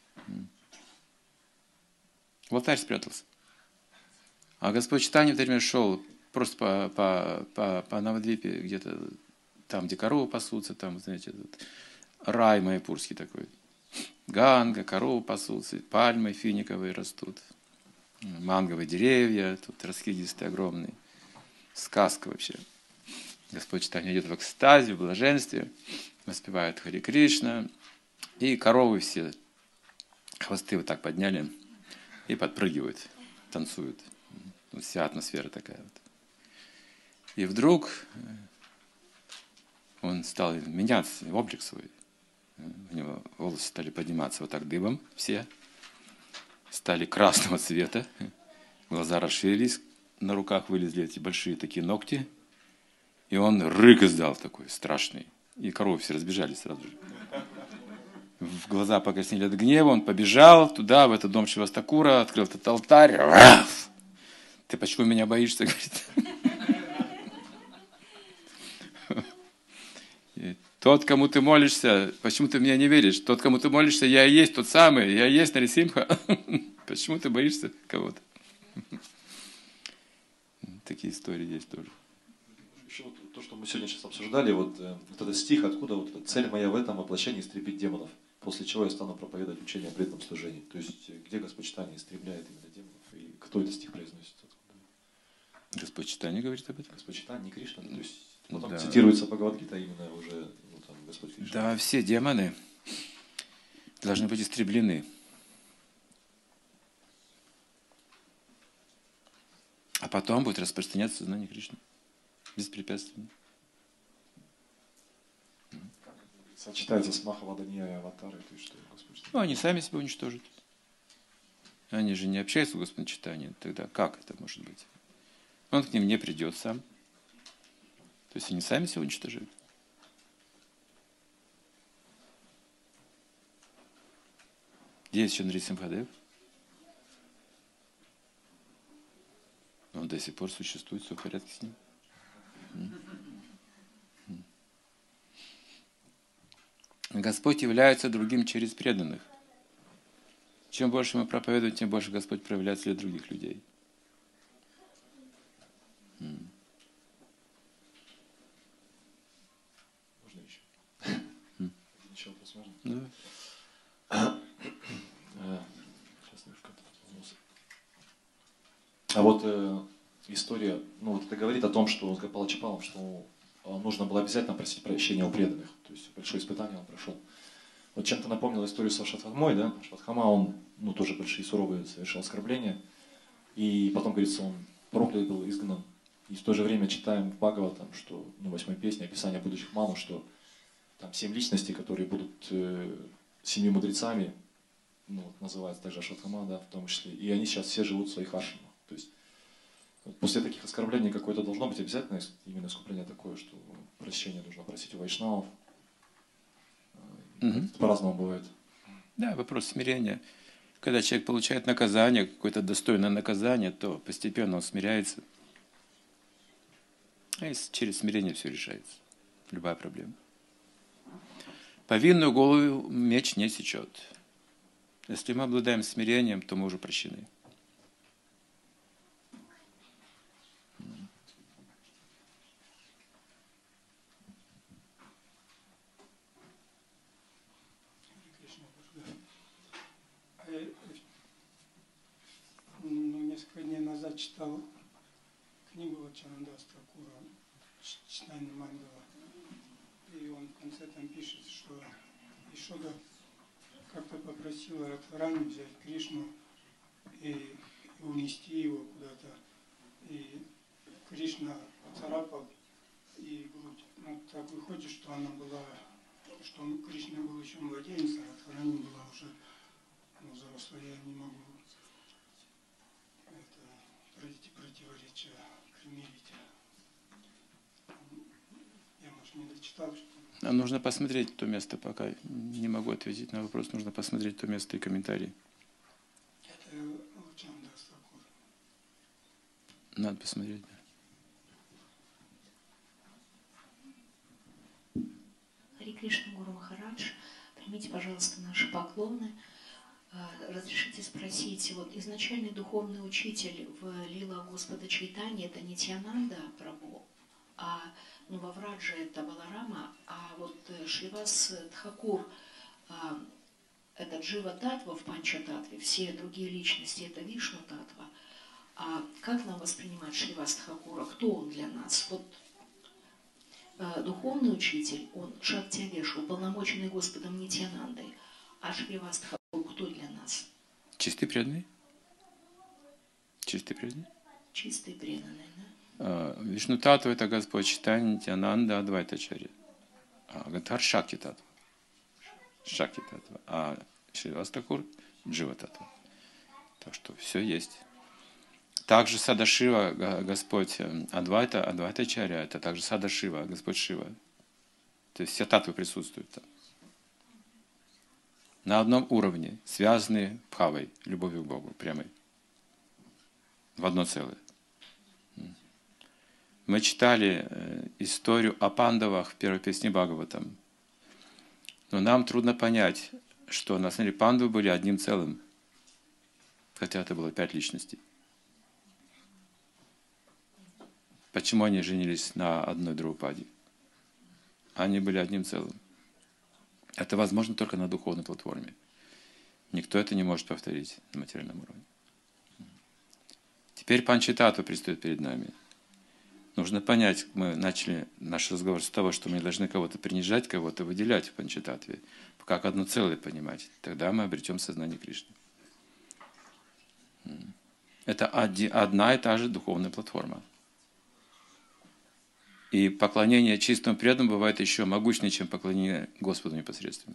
В алтарь спрятался. А Господь читания в это время шел просто по Навадвипе, где-то там, где коровы пасутся, там, знаете, рай майяпурский такой. Ганга, коровы пасутся, пальмы финиковые растут, манговые деревья, тут раскидистые огромные. Сказка вообще. Господь читания идет в экстазе, в блаженстве, воспевает Хари Кришна, и коровы все хвосты вот так подняли и подпрыгивают, танцуют. Вся атмосфера такая вот. И вдруг он стал меняться, облик свой. У него волосы стали подниматься вот так дыбом все, стали красного цвета, глаза расширились, на руках вылезли эти большие такие ногти, и он рык издал такой страшный, и коровы все разбежались сразу же. в глаза покраснели от гнева, он побежал туда, в этот дом Шривастакура, открыл этот алтарь. Раф! Ты почему меня боишься? Говорит. Тот, кому ты молишься, почему ты в меня не веришь? Тот, кому ты молишься, я и есть тот самый, я и есть Нарисимха. Почему ты боишься кого-то? Такие истории есть тоже. Еще вот то, что мы сегодня сейчас обсуждали, вот этот стих, откуда вот цель моя в этом воплощении истребить демонов, после чего я стану проповедовать учение о преданном служении. То есть, где Господь читание истребляет именно демонов, и кто этот стих произносит? Господь читание говорит об этом? Господь читание, не Кришна, то есть потом Да. цитируется Бхагавад-гита именно уже там, Господь Кришна. Да, все демоны должны быть истреблены. А потом будет распространяться сознание Кришны. Беспрепятственно. Сочетается с Махаваданья и Аватарой, то есть что Господь читание. Ну, они сами себя уничтожат. Они же не общаются с Господом читанием. Тогда как это может быть? Он к ним не придет сам. То есть они сами себя уничтожают. Где есть еще Нарисимхадев? Он до сих пор существует, все в порядке с ним. Господь является другим через преданных. Чем больше мы проповедуем, тем больше Господь проявляется для других людей. Можно еще? Еще вопрос можно? Да. Сейчас немножко отвернулся. А вот история, ну вот это говорит о том, что Гопала Чапалов, что нужно было обязательно просить прощения у преданных. То есть большое испытание он прошел. Вот чем-то напомнил историю с Ашватхамой, да? Ашватхама, он, ну, тоже большие суровые совершил оскорбления. И потом, говорится, он проклят был, изгнан. И в то же время читаем в Бхагаватам, что, ну, 8-й песне, описание будущих манов, что там 7 личностей, которые будут 7 мудрецами, ну, вот, называется также Ашватхама, да, в том числе. И они сейчас все живут в своих ашрамах. То есть вот после таких оскорблений какое-то должно быть обязательно именно искупление такое, что прощение нужно просить у вайшнавов. По-разному бывает. Да, вопрос смирения. Когда человек получает наказание, какое-то достойное наказание, то постепенно он смиряется. А через смирение все решается. Любая проблема. Повинную голову меч не сечет. Если мы обладаем смирением, то мы уже прощены. Несколько дней назад читал книгу Лакшманадаса Такура «Читание Мандала». И он в конце там пишет, что Ишода как-то попросила Радхарани взять Кришну и унести его куда-то. И Кришна поцарапал и грудь. Ну, так выходит, что она была, что Кришна был еще младенец, а Радхарани была уже взрослая. Я не могу эти противоречия примирить. Я, может, не дочитал, что... Нужно посмотреть то место, пока не могу ответить на вопрос. Нужно посмотреть то место и комментарии. Это Лакшманадаса Такур. Надо посмотреть, да. Хари Кришна, Гуру Махарадж, примите, пожалуйста, наши поклоны. Разрешите спросить, вот изначальный духовный учитель в Лила Господа Чайтаньи это Нитьянанда Прабху, а во Врадже это Баларама, а вот Шривас Тхакур это Джива Татва в Панча Татве, все другие личности это Вишну Татва. А как нам воспринимать Шривас Тхакура? Кто он для нас? Вот духовный учитель, он Шактявеш, уполномоченный Господом Нитьянандой, а Шривас Тхакур кто для нас? Чистый преданный? Чистый преданный? Чистый преданный, да? Вишну Татва это Господь Чайтанья, Нитьянанда, Адвайтачарья. Гадхар Шакти Татва. Шакти Татва. А Шривас Такур Джива Татва. Так что все есть. Также Садашива, Господь Адвайта, Адвайтачарья, это также Садашива, Господь Шива. То есть все татвы присутствуют там. на одном уровне, связаны бхавой, любовью к Богу, прямой, в одно целое. Мы читали историю о пандавах в первой песне Бхагаватам, но нам трудно понять, что на самом деле пандавы были одним целым, хотя это было 5 личностей. Почему они женились на одной Драупаде? Они были одним целым. Это возможно только на духовной платформе. Никто это не может повторить на материальном уровне. Теперь Панчататтва предстоит перед нами. Нужно понять, мы начали наш разговор с того, что мы должны кого-то принижать, кого-то выделять в Панчататтве, как одно целое понимать. Тогда мы обретем сознание Кришны. Это одна и та же духовная платформа. И поклонение чистому преданному бывает еще могучнее, чем поклонение Господу непосредственно.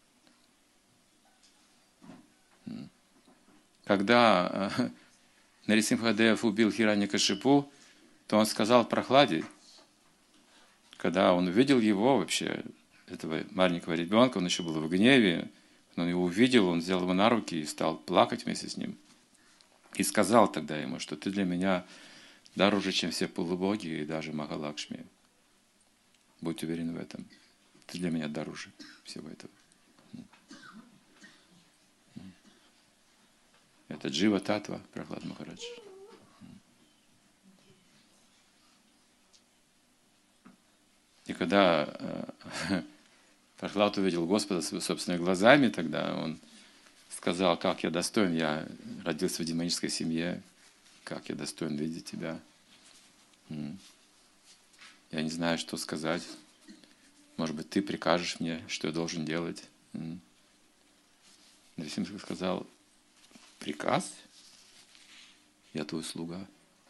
Когда Нарисимхадев убил Хираньякашипу, то он сказал Прохладе, когда он увидел его вообще, этого маленького ребенка, он еще был в гневе, он его увидел, он взял его на руки и стал плакать вместе с ним. И сказал тогда ему, что ты для меня дороже, чем все полубоги и даже Махалакшми. Будь уверен в этом. Ты для меня дороже всего этого. Это Джива Татва, Прохлад Махарадж. И когда Прохлад увидел Господа собственными глазами, тогда он сказал, как я достоин, я родился в демонической семье, как я достоин видеть тебя. Я не знаю, что сказать. Может быть, ты прикажешь мне, что я должен делать. Нарисимха сказал, приказ? Я твой слуга.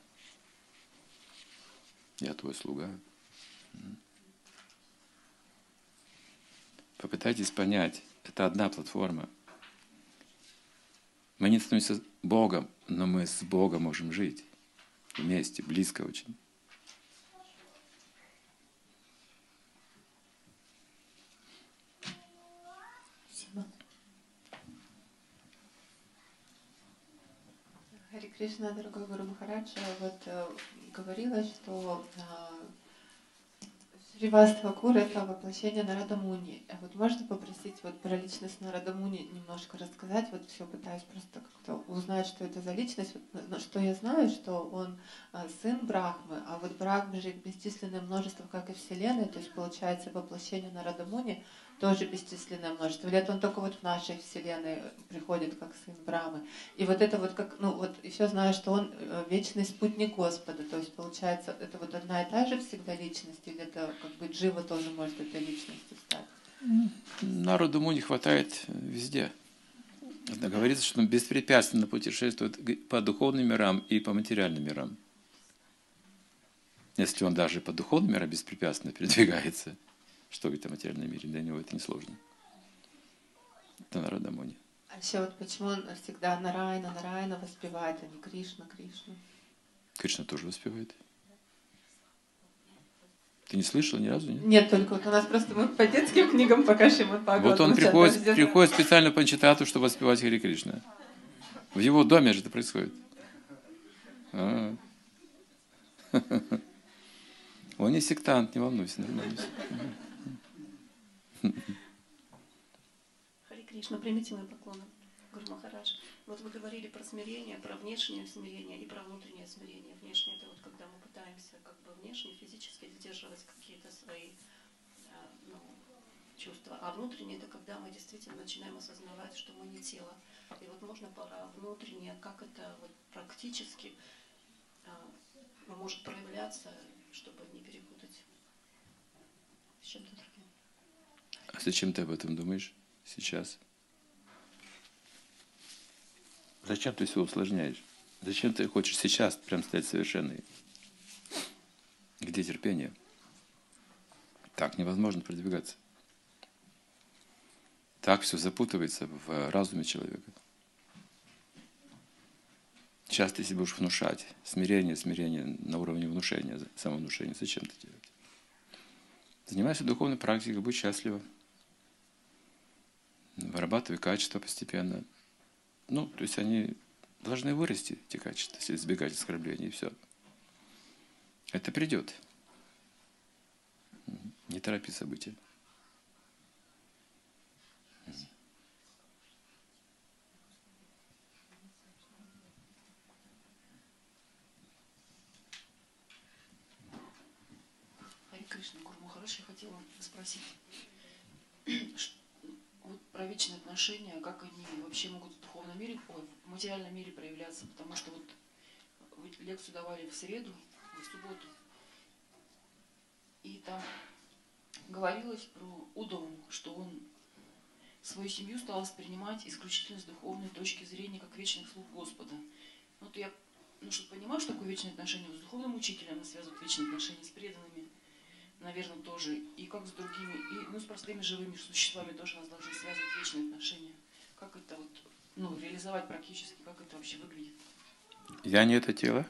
Я твой слуга. Попытайтесь понять, это одна платформа. Мы не становимся Богом, но мы с Богом можем жить вместе, близко очень. Спасибо. Хари Кришна, дорогой Гуру Махарадж, вот говорилось, что Шривастава Кура — это воплощение Нарада Муни. А вот можно попросить вот про личность Нарада Муни немножко рассказать? Вот все пытаюсь просто как-то узнать, что это за личность. Вот, что я знаю, что он сын Брахмы, а вот Брахмы же бесчисленное множество, как и Вселенной, то есть получается воплощение Нарада Муни тоже бесчисленное множество. Или это он только вот в нашей Вселенной приходит как сын Брамы. И вот это вот как, ну вот еще знаю, что он вечный спутник Господа, то есть получается, это вот одна и та же всегда личность, или это как бы Джива тоже может этой личностью стать? Народу ему не хватает везде. Это говорится, что он беспрепятственно путешествует по духовным мирам и по материальным мирам. Если он даже по духовным мирам беспрепятственно передвигается, что говорит о материальном мире, для него это несложно. Это Нарада Муни. А еще вот почему он всегда Нарайна воспевает, а не Кришна? Кришна тоже воспевает. Ты не слышал ни разу, нет? Нет, только вот у нас просто мы по детским книгам пока Шримад Бхагаватам. Вот он приходит специально по Панчататтву, чтобы воспевать Хари Кришна. В его доме же это происходит. Он не сектант, не волнуйся, нормально. Хари Кришна, примите мои поклоны, Гуру Махарадж. Вот вы говорили про смирение, про внешнее смирение и про внутреннее смирение. Внешнее — это вот когда мы пытаемся как бы внешне, физически сдерживать какие-то свои чувства. А внутреннее — это когда мы действительно начинаем осознавать, что мы не тело. И вот можно про внутреннее, как это вот практически может проявляться, чтобы не перепутать с чем-то другим. А зачем ты об этом думаешь сейчас? Зачем ты все усложняешь? Зачем ты хочешь сейчас прям стать совершенной? Где терпение? Так невозможно продвигаться. Так все запутывается в разуме человека. Сейчас ты себе будешь внушать. Смирение на уровне внушения, самовнушения. Зачем это делать? Занимайся духовной практикой, будь счастлива. вырабатывая качества постепенно. Ну, то есть они должны вырасти, эти качества, если избегать оскорблений, и все. Это придет. Не торопи события. Харе Кришна, Гуру Махарадж, я хотела спросить, вот про вечные отношения, как они вообще могут в духовном мире, в материальном мире проявляться, потому что вот вы лекцию давали в среду, в субботу, и там говорилось про Удому, что он свою семью стал воспринимать исключительно с духовной точки зрения, как вечных слуг Господа. Вот я, чтобы понимать, что такое вечные отношения, с духовным учителем она связывает вечные отношения, с преданными, наверное, тоже, и как с другими, и с простыми живыми существами тоже нас должны связывать вечные отношения. Как это вот, реализовать практически, как это вообще выглядит? Я не это тело.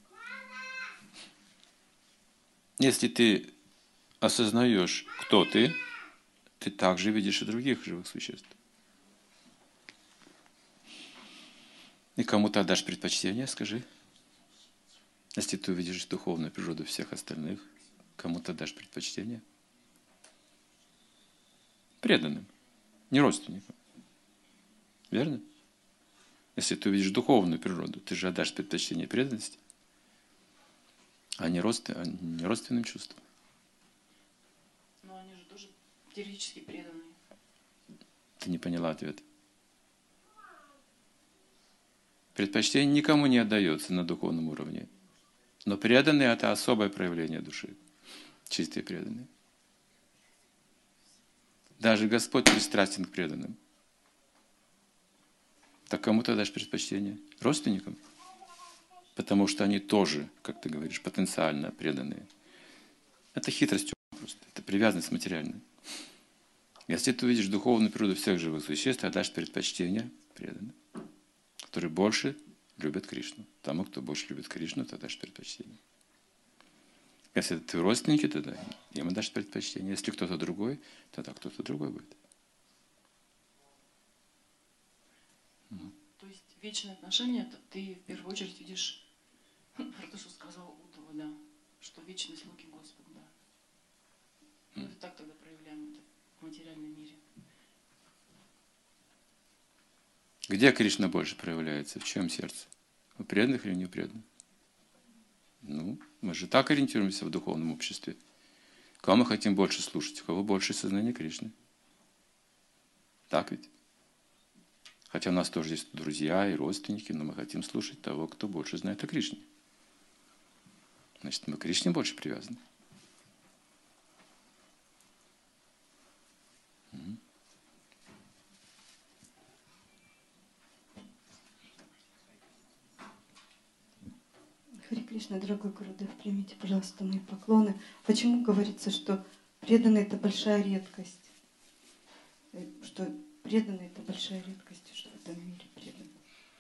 Если ты осознаешь, кто ты также видишь и других живых существ. И кому ты отдашь предпочтение, скажи. Если ты увидишь духовную природу всех остальных, кому ты отдашь предпочтение? Преданным, не родственникам. Верно? Если ты увидишь духовную природу, ты же отдашь предпочтение преданности, а не родственным чувствам. Но они же тоже теоретически преданные. Ты не поняла ответ. Предпочтение никому не отдается на духовном уровне. Но преданные – это особое проявление души. Чистые преданные. Даже Господь пристрастен к преданным. Так кому ты дашь предпочтение? Родственникам? Потому что они тоже, как ты говоришь, потенциально преданные. Это хитрость просто. Это привязанность материальная. Если ты увидишь духовную природу всех живых существ, ты отдашь предпочтение преданным, которые больше любят Кришну. Тому, кто больше любит Кришну, ты отдашь предпочтение. Если это твои родственники, тогда им отдашь предпочтение. Если кто-то другой, тогда кто-то другой будет. То есть вечные отношения, ты в первую очередь видишь про то, что сказал Удова, да, что вечные слуги Господа, да. Ну, это так тогда проявляем это в материальном мире. Где Кришна больше проявляется? В чьем сердце? У преданных или не у преданных? Мы же так ориентируемся в духовном обществе. Кого мы хотим больше слушать? У кого больше сознания Кришны? Так ведь? Хотя у нас тоже есть друзья и родственники, но мы хотим слушать того, кто больше знает о Кришне. Значит, мы к Кришне больше привязаны. Харе Кришна, дорогой Гурудев, примите, пожалуйста, мои поклоны. Почему говорится, что преданный — это большая редкость? Что преданный — это большая редкость, что в этом мире преданный.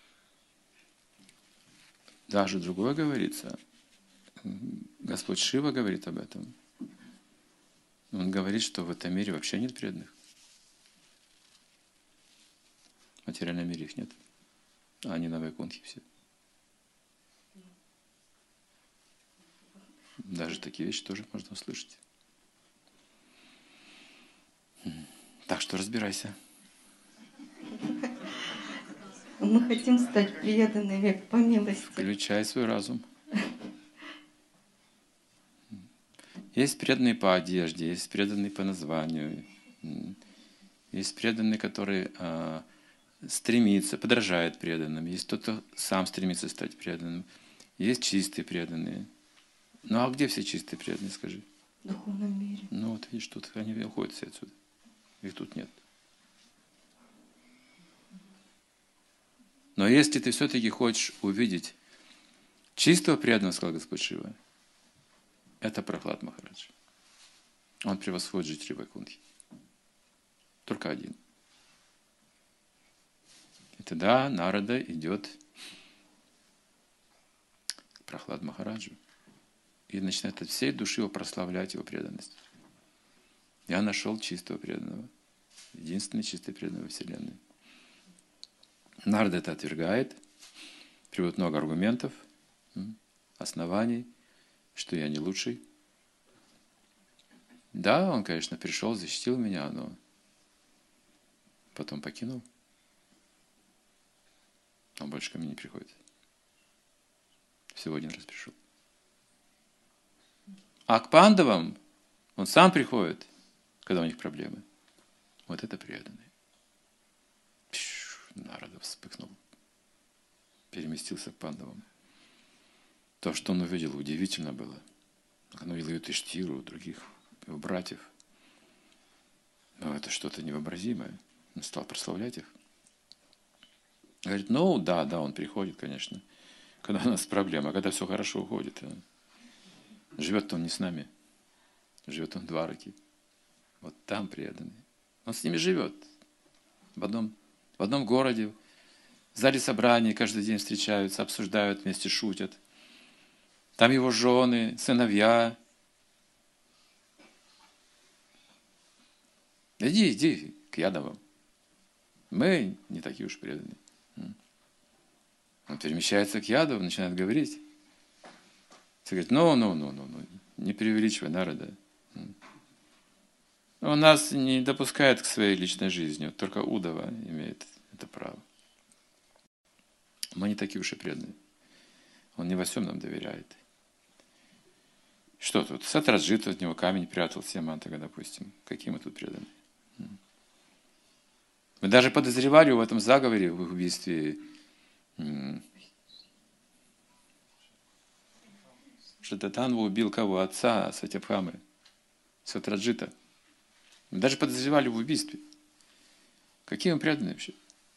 Даже другое говорится. Господь Шива говорит об этом. Он говорит, что в этом мире вообще нет преданных. В материальном мире их нет. А они на Вайкунтхе все. Даже такие вещи тоже можно услышать. Так что разбирайся. Мы хотим стать преданными по милости. Включай свой разум. Есть преданные по одежде, есть преданные по названию, есть преданные, которые стремится, подражает преданным, есть тот, кто сам стремится стать преданным, есть чистые преданные. Ну а где все чистые преданные, скажи? В духовном мире. Ну вот видишь, тут они уходят все отсюда. Их тут нет. Но если ты все-таки хочешь увидеть чистого преданного, сказал Господь Шива, это Прахлад Махарадж. Он превосходит жителей Вайкунтхи. Только один. И тогда Нарада идет к Прахлад Махараджу и начинает от всей души его прославлять его преданность. Я нашел чистого преданного. единственный чистый преданный во Вселенной. Нарада это отвергает, приводит много аргументов, оснований, что я не лучший. Да, он, конечно, пришел, защитил меня, но потом покинул. Он больше ко мне не приходит. Всего один раз пришел. А к пандавам он сам приходит, когда у них проблемы. Вот это преданный. Нарада вспыхнул. Переместился к пандавам. То, что он увидел, удивительно было. Он увидел Юдхиштхиру, других его братьев. Но это что-то невообразимое. Он стал прославлять их. Говорит, ну да, он приходит, конечно, когда у нас проблема, когда все хорошо уходит. Живет-то он не с нами. Живет он в Двараке. Вот там преданный. Он с ними живет. В одном городе, в зале собраний каждый день встречаются, обсуждают вместе, шутят. Там его жены, сыновья. Иди к Ядавам. Мы не такие уж преданные. Он перемещается к Ядаву, начинает говорить. Все говорит, не преувеличивай, Нарада. Он нас не допускает к своей личной жизни, только Удава имеет это право. Мы не такие уж и преданные. Он не во всем нам доверяет. Что тут? Сатраджит от него камень прятал, Сиамантага, допустим. Какие мы тут преданные? Мы даже подозревали в этом заговоре, в их убийстве, что Татанва убил кого? Отца Сатябхамы, Сатраджита. Мы даже подозревали в убийстве. Какие мы преданные вообще?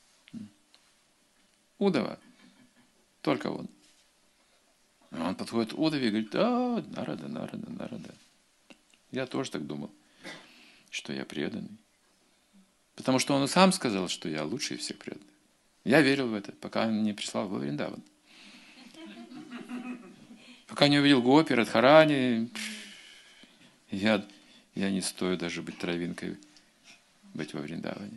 Удава. Только он. Он подходит к Удаве и говорит, Нарада. Я тоже так думал, что я преданный. Потому что он сам сказал, что я лучший из всех преданных. Я верил в это, пока он не прислал во Вриндаван. Пока не увидел Гопи, Радхарани, я не стою даже быть травинкой, быть во Вриндаване.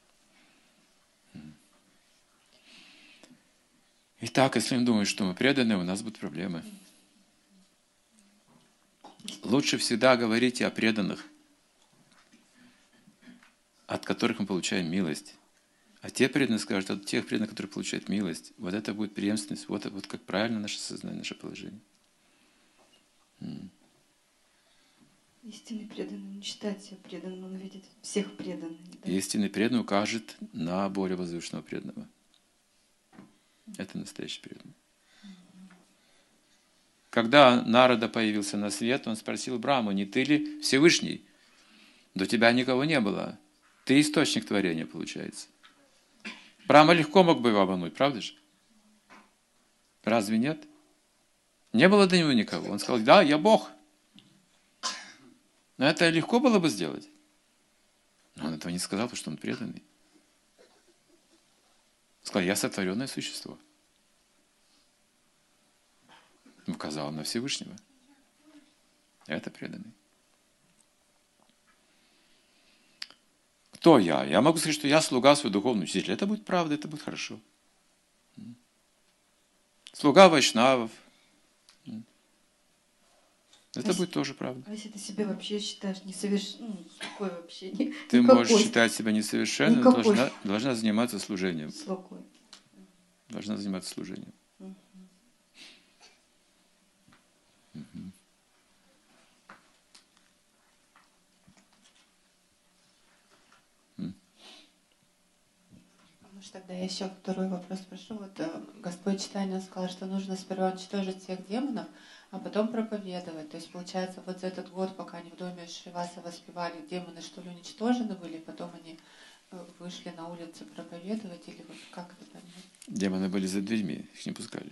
Итак, если мы думаем, что мы преданы, у нас будут проблемы. Лучше всегда говорите о преданных, от которых мы получаем милость. А те преданные скажут, от тех преданных, которые получают милость, вот это будет преемственность, вот как правильно наше сознание, наше положение. Истинный преданный не считает себя преданным, он видит всех преданных. Да? Истинный преданный укажет на более возвышенного преданного. Это настоящий преданный. Когда Нарада появился на свет, он спросил Брахму, не ты ли Всевышний? До тебя никого не было. Ты источник творения, получается. Брахма легко мог бы его обмануть, правда же? Разве нет? Не было до него никого. Он сказал, да, я Бог. Но это легко было бы сделать. Но он этого не сказал, потому что он преданный. Он сказал, я сотворенное существо. Указал на Всевышнего. Это преданный. Кто я? Я могу сказать, что я слуга своего духовного учителя. Это будет правда, это будет хорошо. Слуга вайшнавов. Это будет тоже правда. А если ты себя вообще считаешь несовершенным, какой вообще? Ты можешь считать себя несовершенным, но должна заниматься служением. Слугой. Должна заниматься служением. Тогда я еще второй вопрос спрошу. Вот Господь Чайтанья сказал, что нужно сперва уничтожить всех демонов, а потом проповедовать. То есть, получается, вот за этот год, пока они в доме Шриваса воспевали, демоны что ли уничтожены были, потом они вышли на улицу проповедовать, или вот как это понять? Демоны были за дверьми, их не пускали.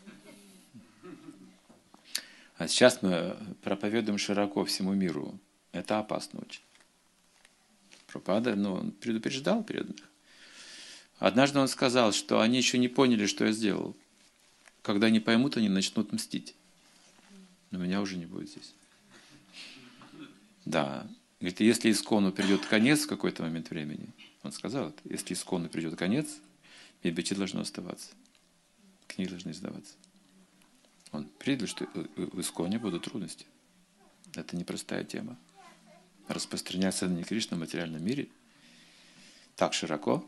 А сейчас мы проповедуем широко всему миру. Это опасно очень. Прабхупада, он предупреждал преданных. Однажды он сказал, что они еще не поняли, что я сделал. Когда они поймут, они начнут мстить. Но меня уже не будет здесь. Да. Говорит, если искону придет конец в какой-то момент времени, он сказал это, если искону придет конец, Бибичи должно оставаться. Книги должны издаваться. Он предвидел, что в исконе будут трудности. Это непростая тема. Распространять сознание Кришны в материальном мире так широко.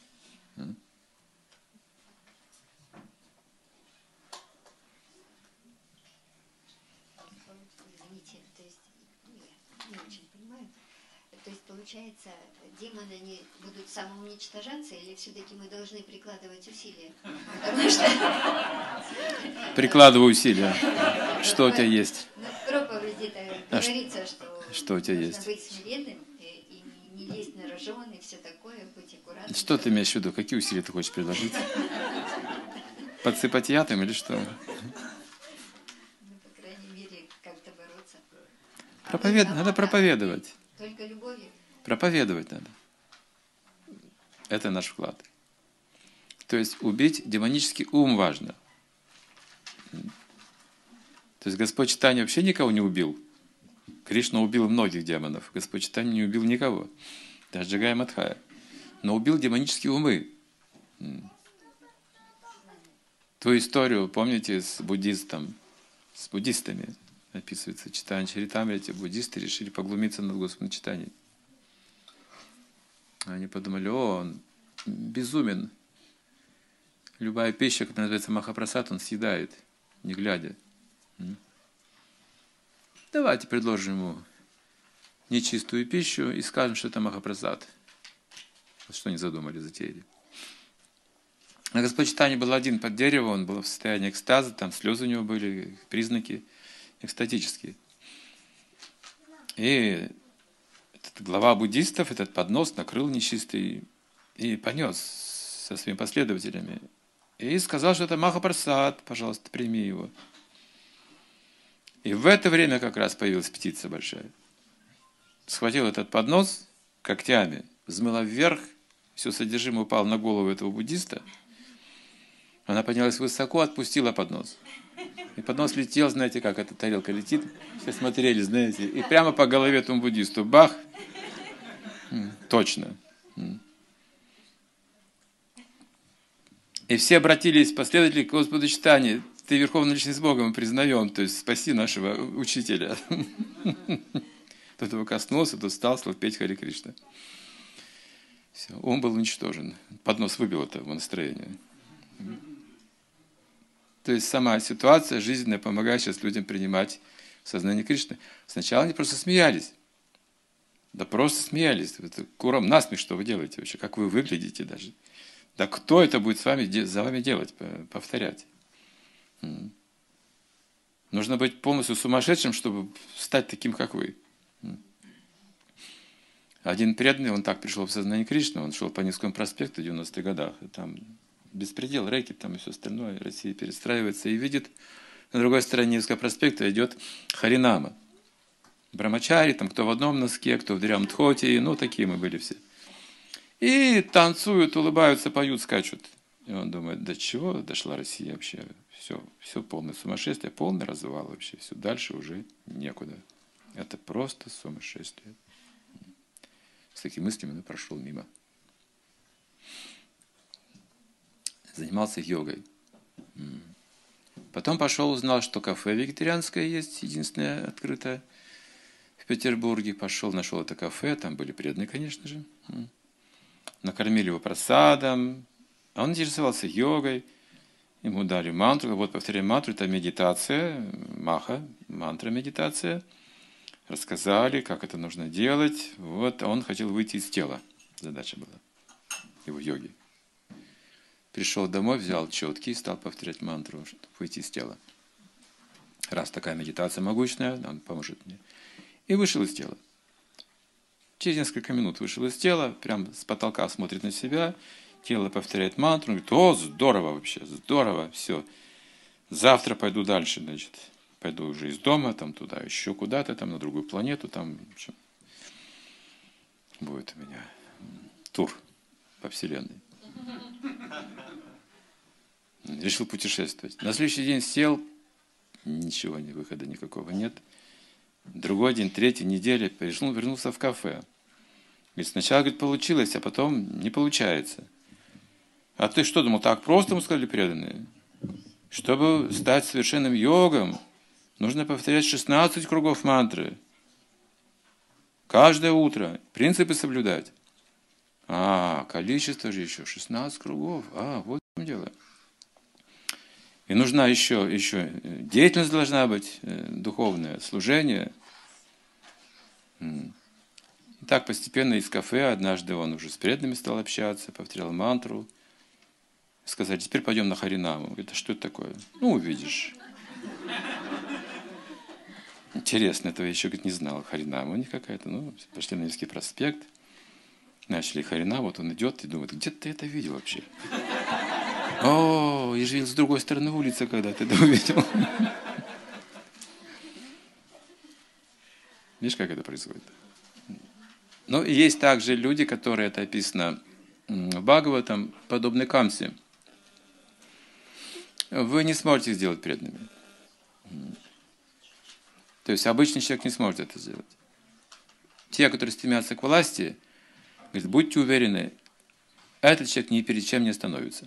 Извините, то есть я не очень понимаю. То есть получается, демоны они будут самоуничтожаться, или все-таки мы должны прикладывать усилия? Потому что... Прикладывай усилия. Что у тебя есть? Ну, в проповеди-то говорится, что у тебя нужно есть? быть смиренным и не лезть на рожон, и все такое, быть аккуратным. Что ты имеешь в виду? Какие усилия ты хочешь предложить? Подсыпать ядом или что? Ну, по крайней мере, как-то бороться. Надо проповедовать. Только любовью. Проповедовать надо. Это наш вклад. То есть убить демонический ум важно. То есть Господь Чайтанья вообще никого не убил. Кришна убил многих демонов. Господь Чайтанья не убил никого. Даже Джагая Мадхая. Но убил демонические умы. Ту историю, помните, с буддистами описывается Чайтанья Чаритамрите. Буддисты решили поглумиться над Господом Чайтаньей. Они подумали, он безумен. Любая пища, которая называется махапрасад, он съедает, не глядя. Давайте предложим ему нечистую пищу и скажем, что это махапрасад. Вот что они задумали, затеяли. А Господь Чайтанья был один под деревом, он был в состоянии экстаза, там слезы у него были, признаки экстатические. И этот глава буддистов этот поднос накрыл нечистый и понес со своими последователями. И сказал, что это махапрасад, пожалуйста, прими его. И в это время как раз появилась птица большая. Схватил этот поднос когтями, взмыла вверх, все содержимое упало на голову этого буддиста. Она поднялась высоко, отпустила поднос. И поднос летел, знаете, как эта тарелка летит. Все смотрели, знаете, и прямо по голове этому буддисту. Бах! Точно. И все обратились, последователи, к Господу Чайтанье. Ты верховная личность Бога, мы признаем. То есть спаси нашего учителя. Тот его коснулся, тот стал петь Харе Кришна. Все, он был уничтожен. Поднос выбил это его настроение. То есть сама ситуация жизненная помогает сейчас людям принимать сознание Кришны. Сначала они просто смеялись. Да просто смеялись. Это курам насмех, что вы делаете вообще, как вы выглядите даже. Да кто это будет за вами делать, повторять? Нужно быть полностью сумасшедшим, чтобы стать таким, как вы. Один преданный, он так пришел в сознание Кришны, он шел по Невскому проспекту в 90-х годах, и там беспредел, рэкет, там и все остальное, Россия перестраивается, и видит, на другой стороне Невского проспекта идет Харинама. Брамачари, там кто в одном носке, кто в дырявом тхоте, ну такие мы были все. И танцуют, улыбаются, поют, скачут. И он думает, до чего дошла Россия вообще? Все полное сумасшествие, полный развал вообще, все, дальше уже некуда. Это просто сумасшествие. С такими мыслями он прошел мимо. Занимался йогой. Потом пошел, узнал, что кафе вегетарианское есть, единственное открытое в Петербурге. Пошел, нашел это кафе, там были преданные, конечно же. Накормили его просадом. А он интересовался йогой. Ему дали мантру. Вот, повторяем мантру, это медитация, маха, мантра медитация. Рассказали, как это нужно делать. Вот, а он хотел выйти из тела. Задача была его йоги. Пришел домой, взял четки и стал повторять мантру, чтобы выйти из тела. Раз такая медитация могучная, он поможет мне. И вышел из тела. Через несколько минут вышел из тела, прям с потолка смотрит на себя, тело повторяет мантру, говорит, о, здорово вообще, здорово, все. Завтра пойду дальше, значит. Пойду уже из дома, там туда, еще куда-то, там на другую планету, там, в общем, будет у меня тур по Вселенной. Решил путешествовать. На следующий день сел, ничего, выхода никакого нет. Другой день, третий, неделя, вернулся в кафе. Говорит, сначала, говорит, получилось, а потом не получается. А ты что думал, так просто, ему сказали преданные? Чтобы стать совершенным йогом, нужно повторять 16 кругов мантры. Каждое утро. Принципы соблюдать. Количество же еще 16 кругов. Вот в чем дело. И нужна еще деятельность должна быть, духовное служение. И так постепенно из кафе однажды он уже с преданными стал общаться, повторял мантру. Сказали, теперь пойдем на Харинаму. Говорит, а что это такое? Увидишь. Интересно, этого я еще, говорит, не знал. Харинама у них какая-то. Пошли на Невский проспект. Начали Харинаму. Вот он идет и думает, где ты это видел вообще? Я же с другой стороны улицы когда-то это увидел. Видишь, как это происходит? И есть также люди, которые, это описано в Бхагаватам, подобны Камсе. Вы не сможете их сделать преданными. То есть обычный человек не сможет это сделать. Те, которые стремятся к власти, говорят, будьте уверены, этот человек ни перед чем не остановится.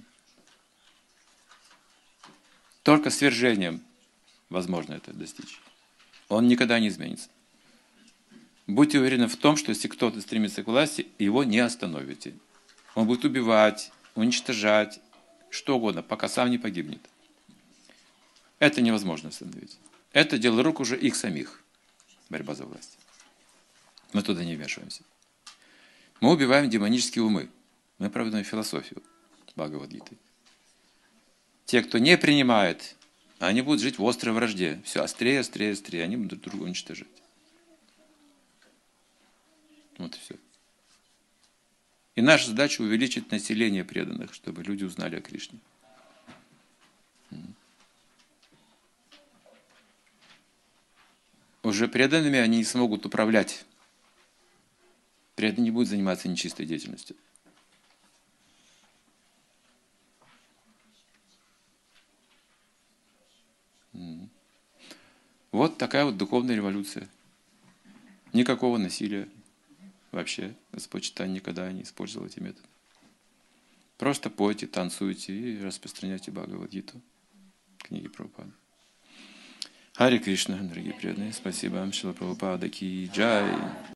Только свержением возможно это достичь. Он никогда не изменится. Будьте уверены в том, что если кто-то стремится к власти, его не остановите. Он будет убивать, уничтожать, что угодно, пока сам не погибнет. Это невозможно остановить. Это дело рук уже их самих. Борьба за власть. Мы туда не вмешиваемся. Мы убиваем демонические умы. Мы проводим философию Бхагавад-гиты. Те, кто не принимает, они будут жить в острой вражде. Все острее, острее, острее. Они будут друг друга уничтожать. Вот и все. И наша задача увеличить население преданных, чтобы люди узнали о Кришне. Уже преданными они не смогут управлять. Преданные не будут заниматься нечистой деятельностью. Вот такая вот духовная революция. Никакого насилия. Вообще Господь Чайтанья никогда не использовал эти методы. Просто пойте, танцуйте и распространяйте Бхагавад-гиту, книги Прабхупады. Харе Кришна, дорогие преданные, спасибо вам, Шрила Прабхупада ки джай.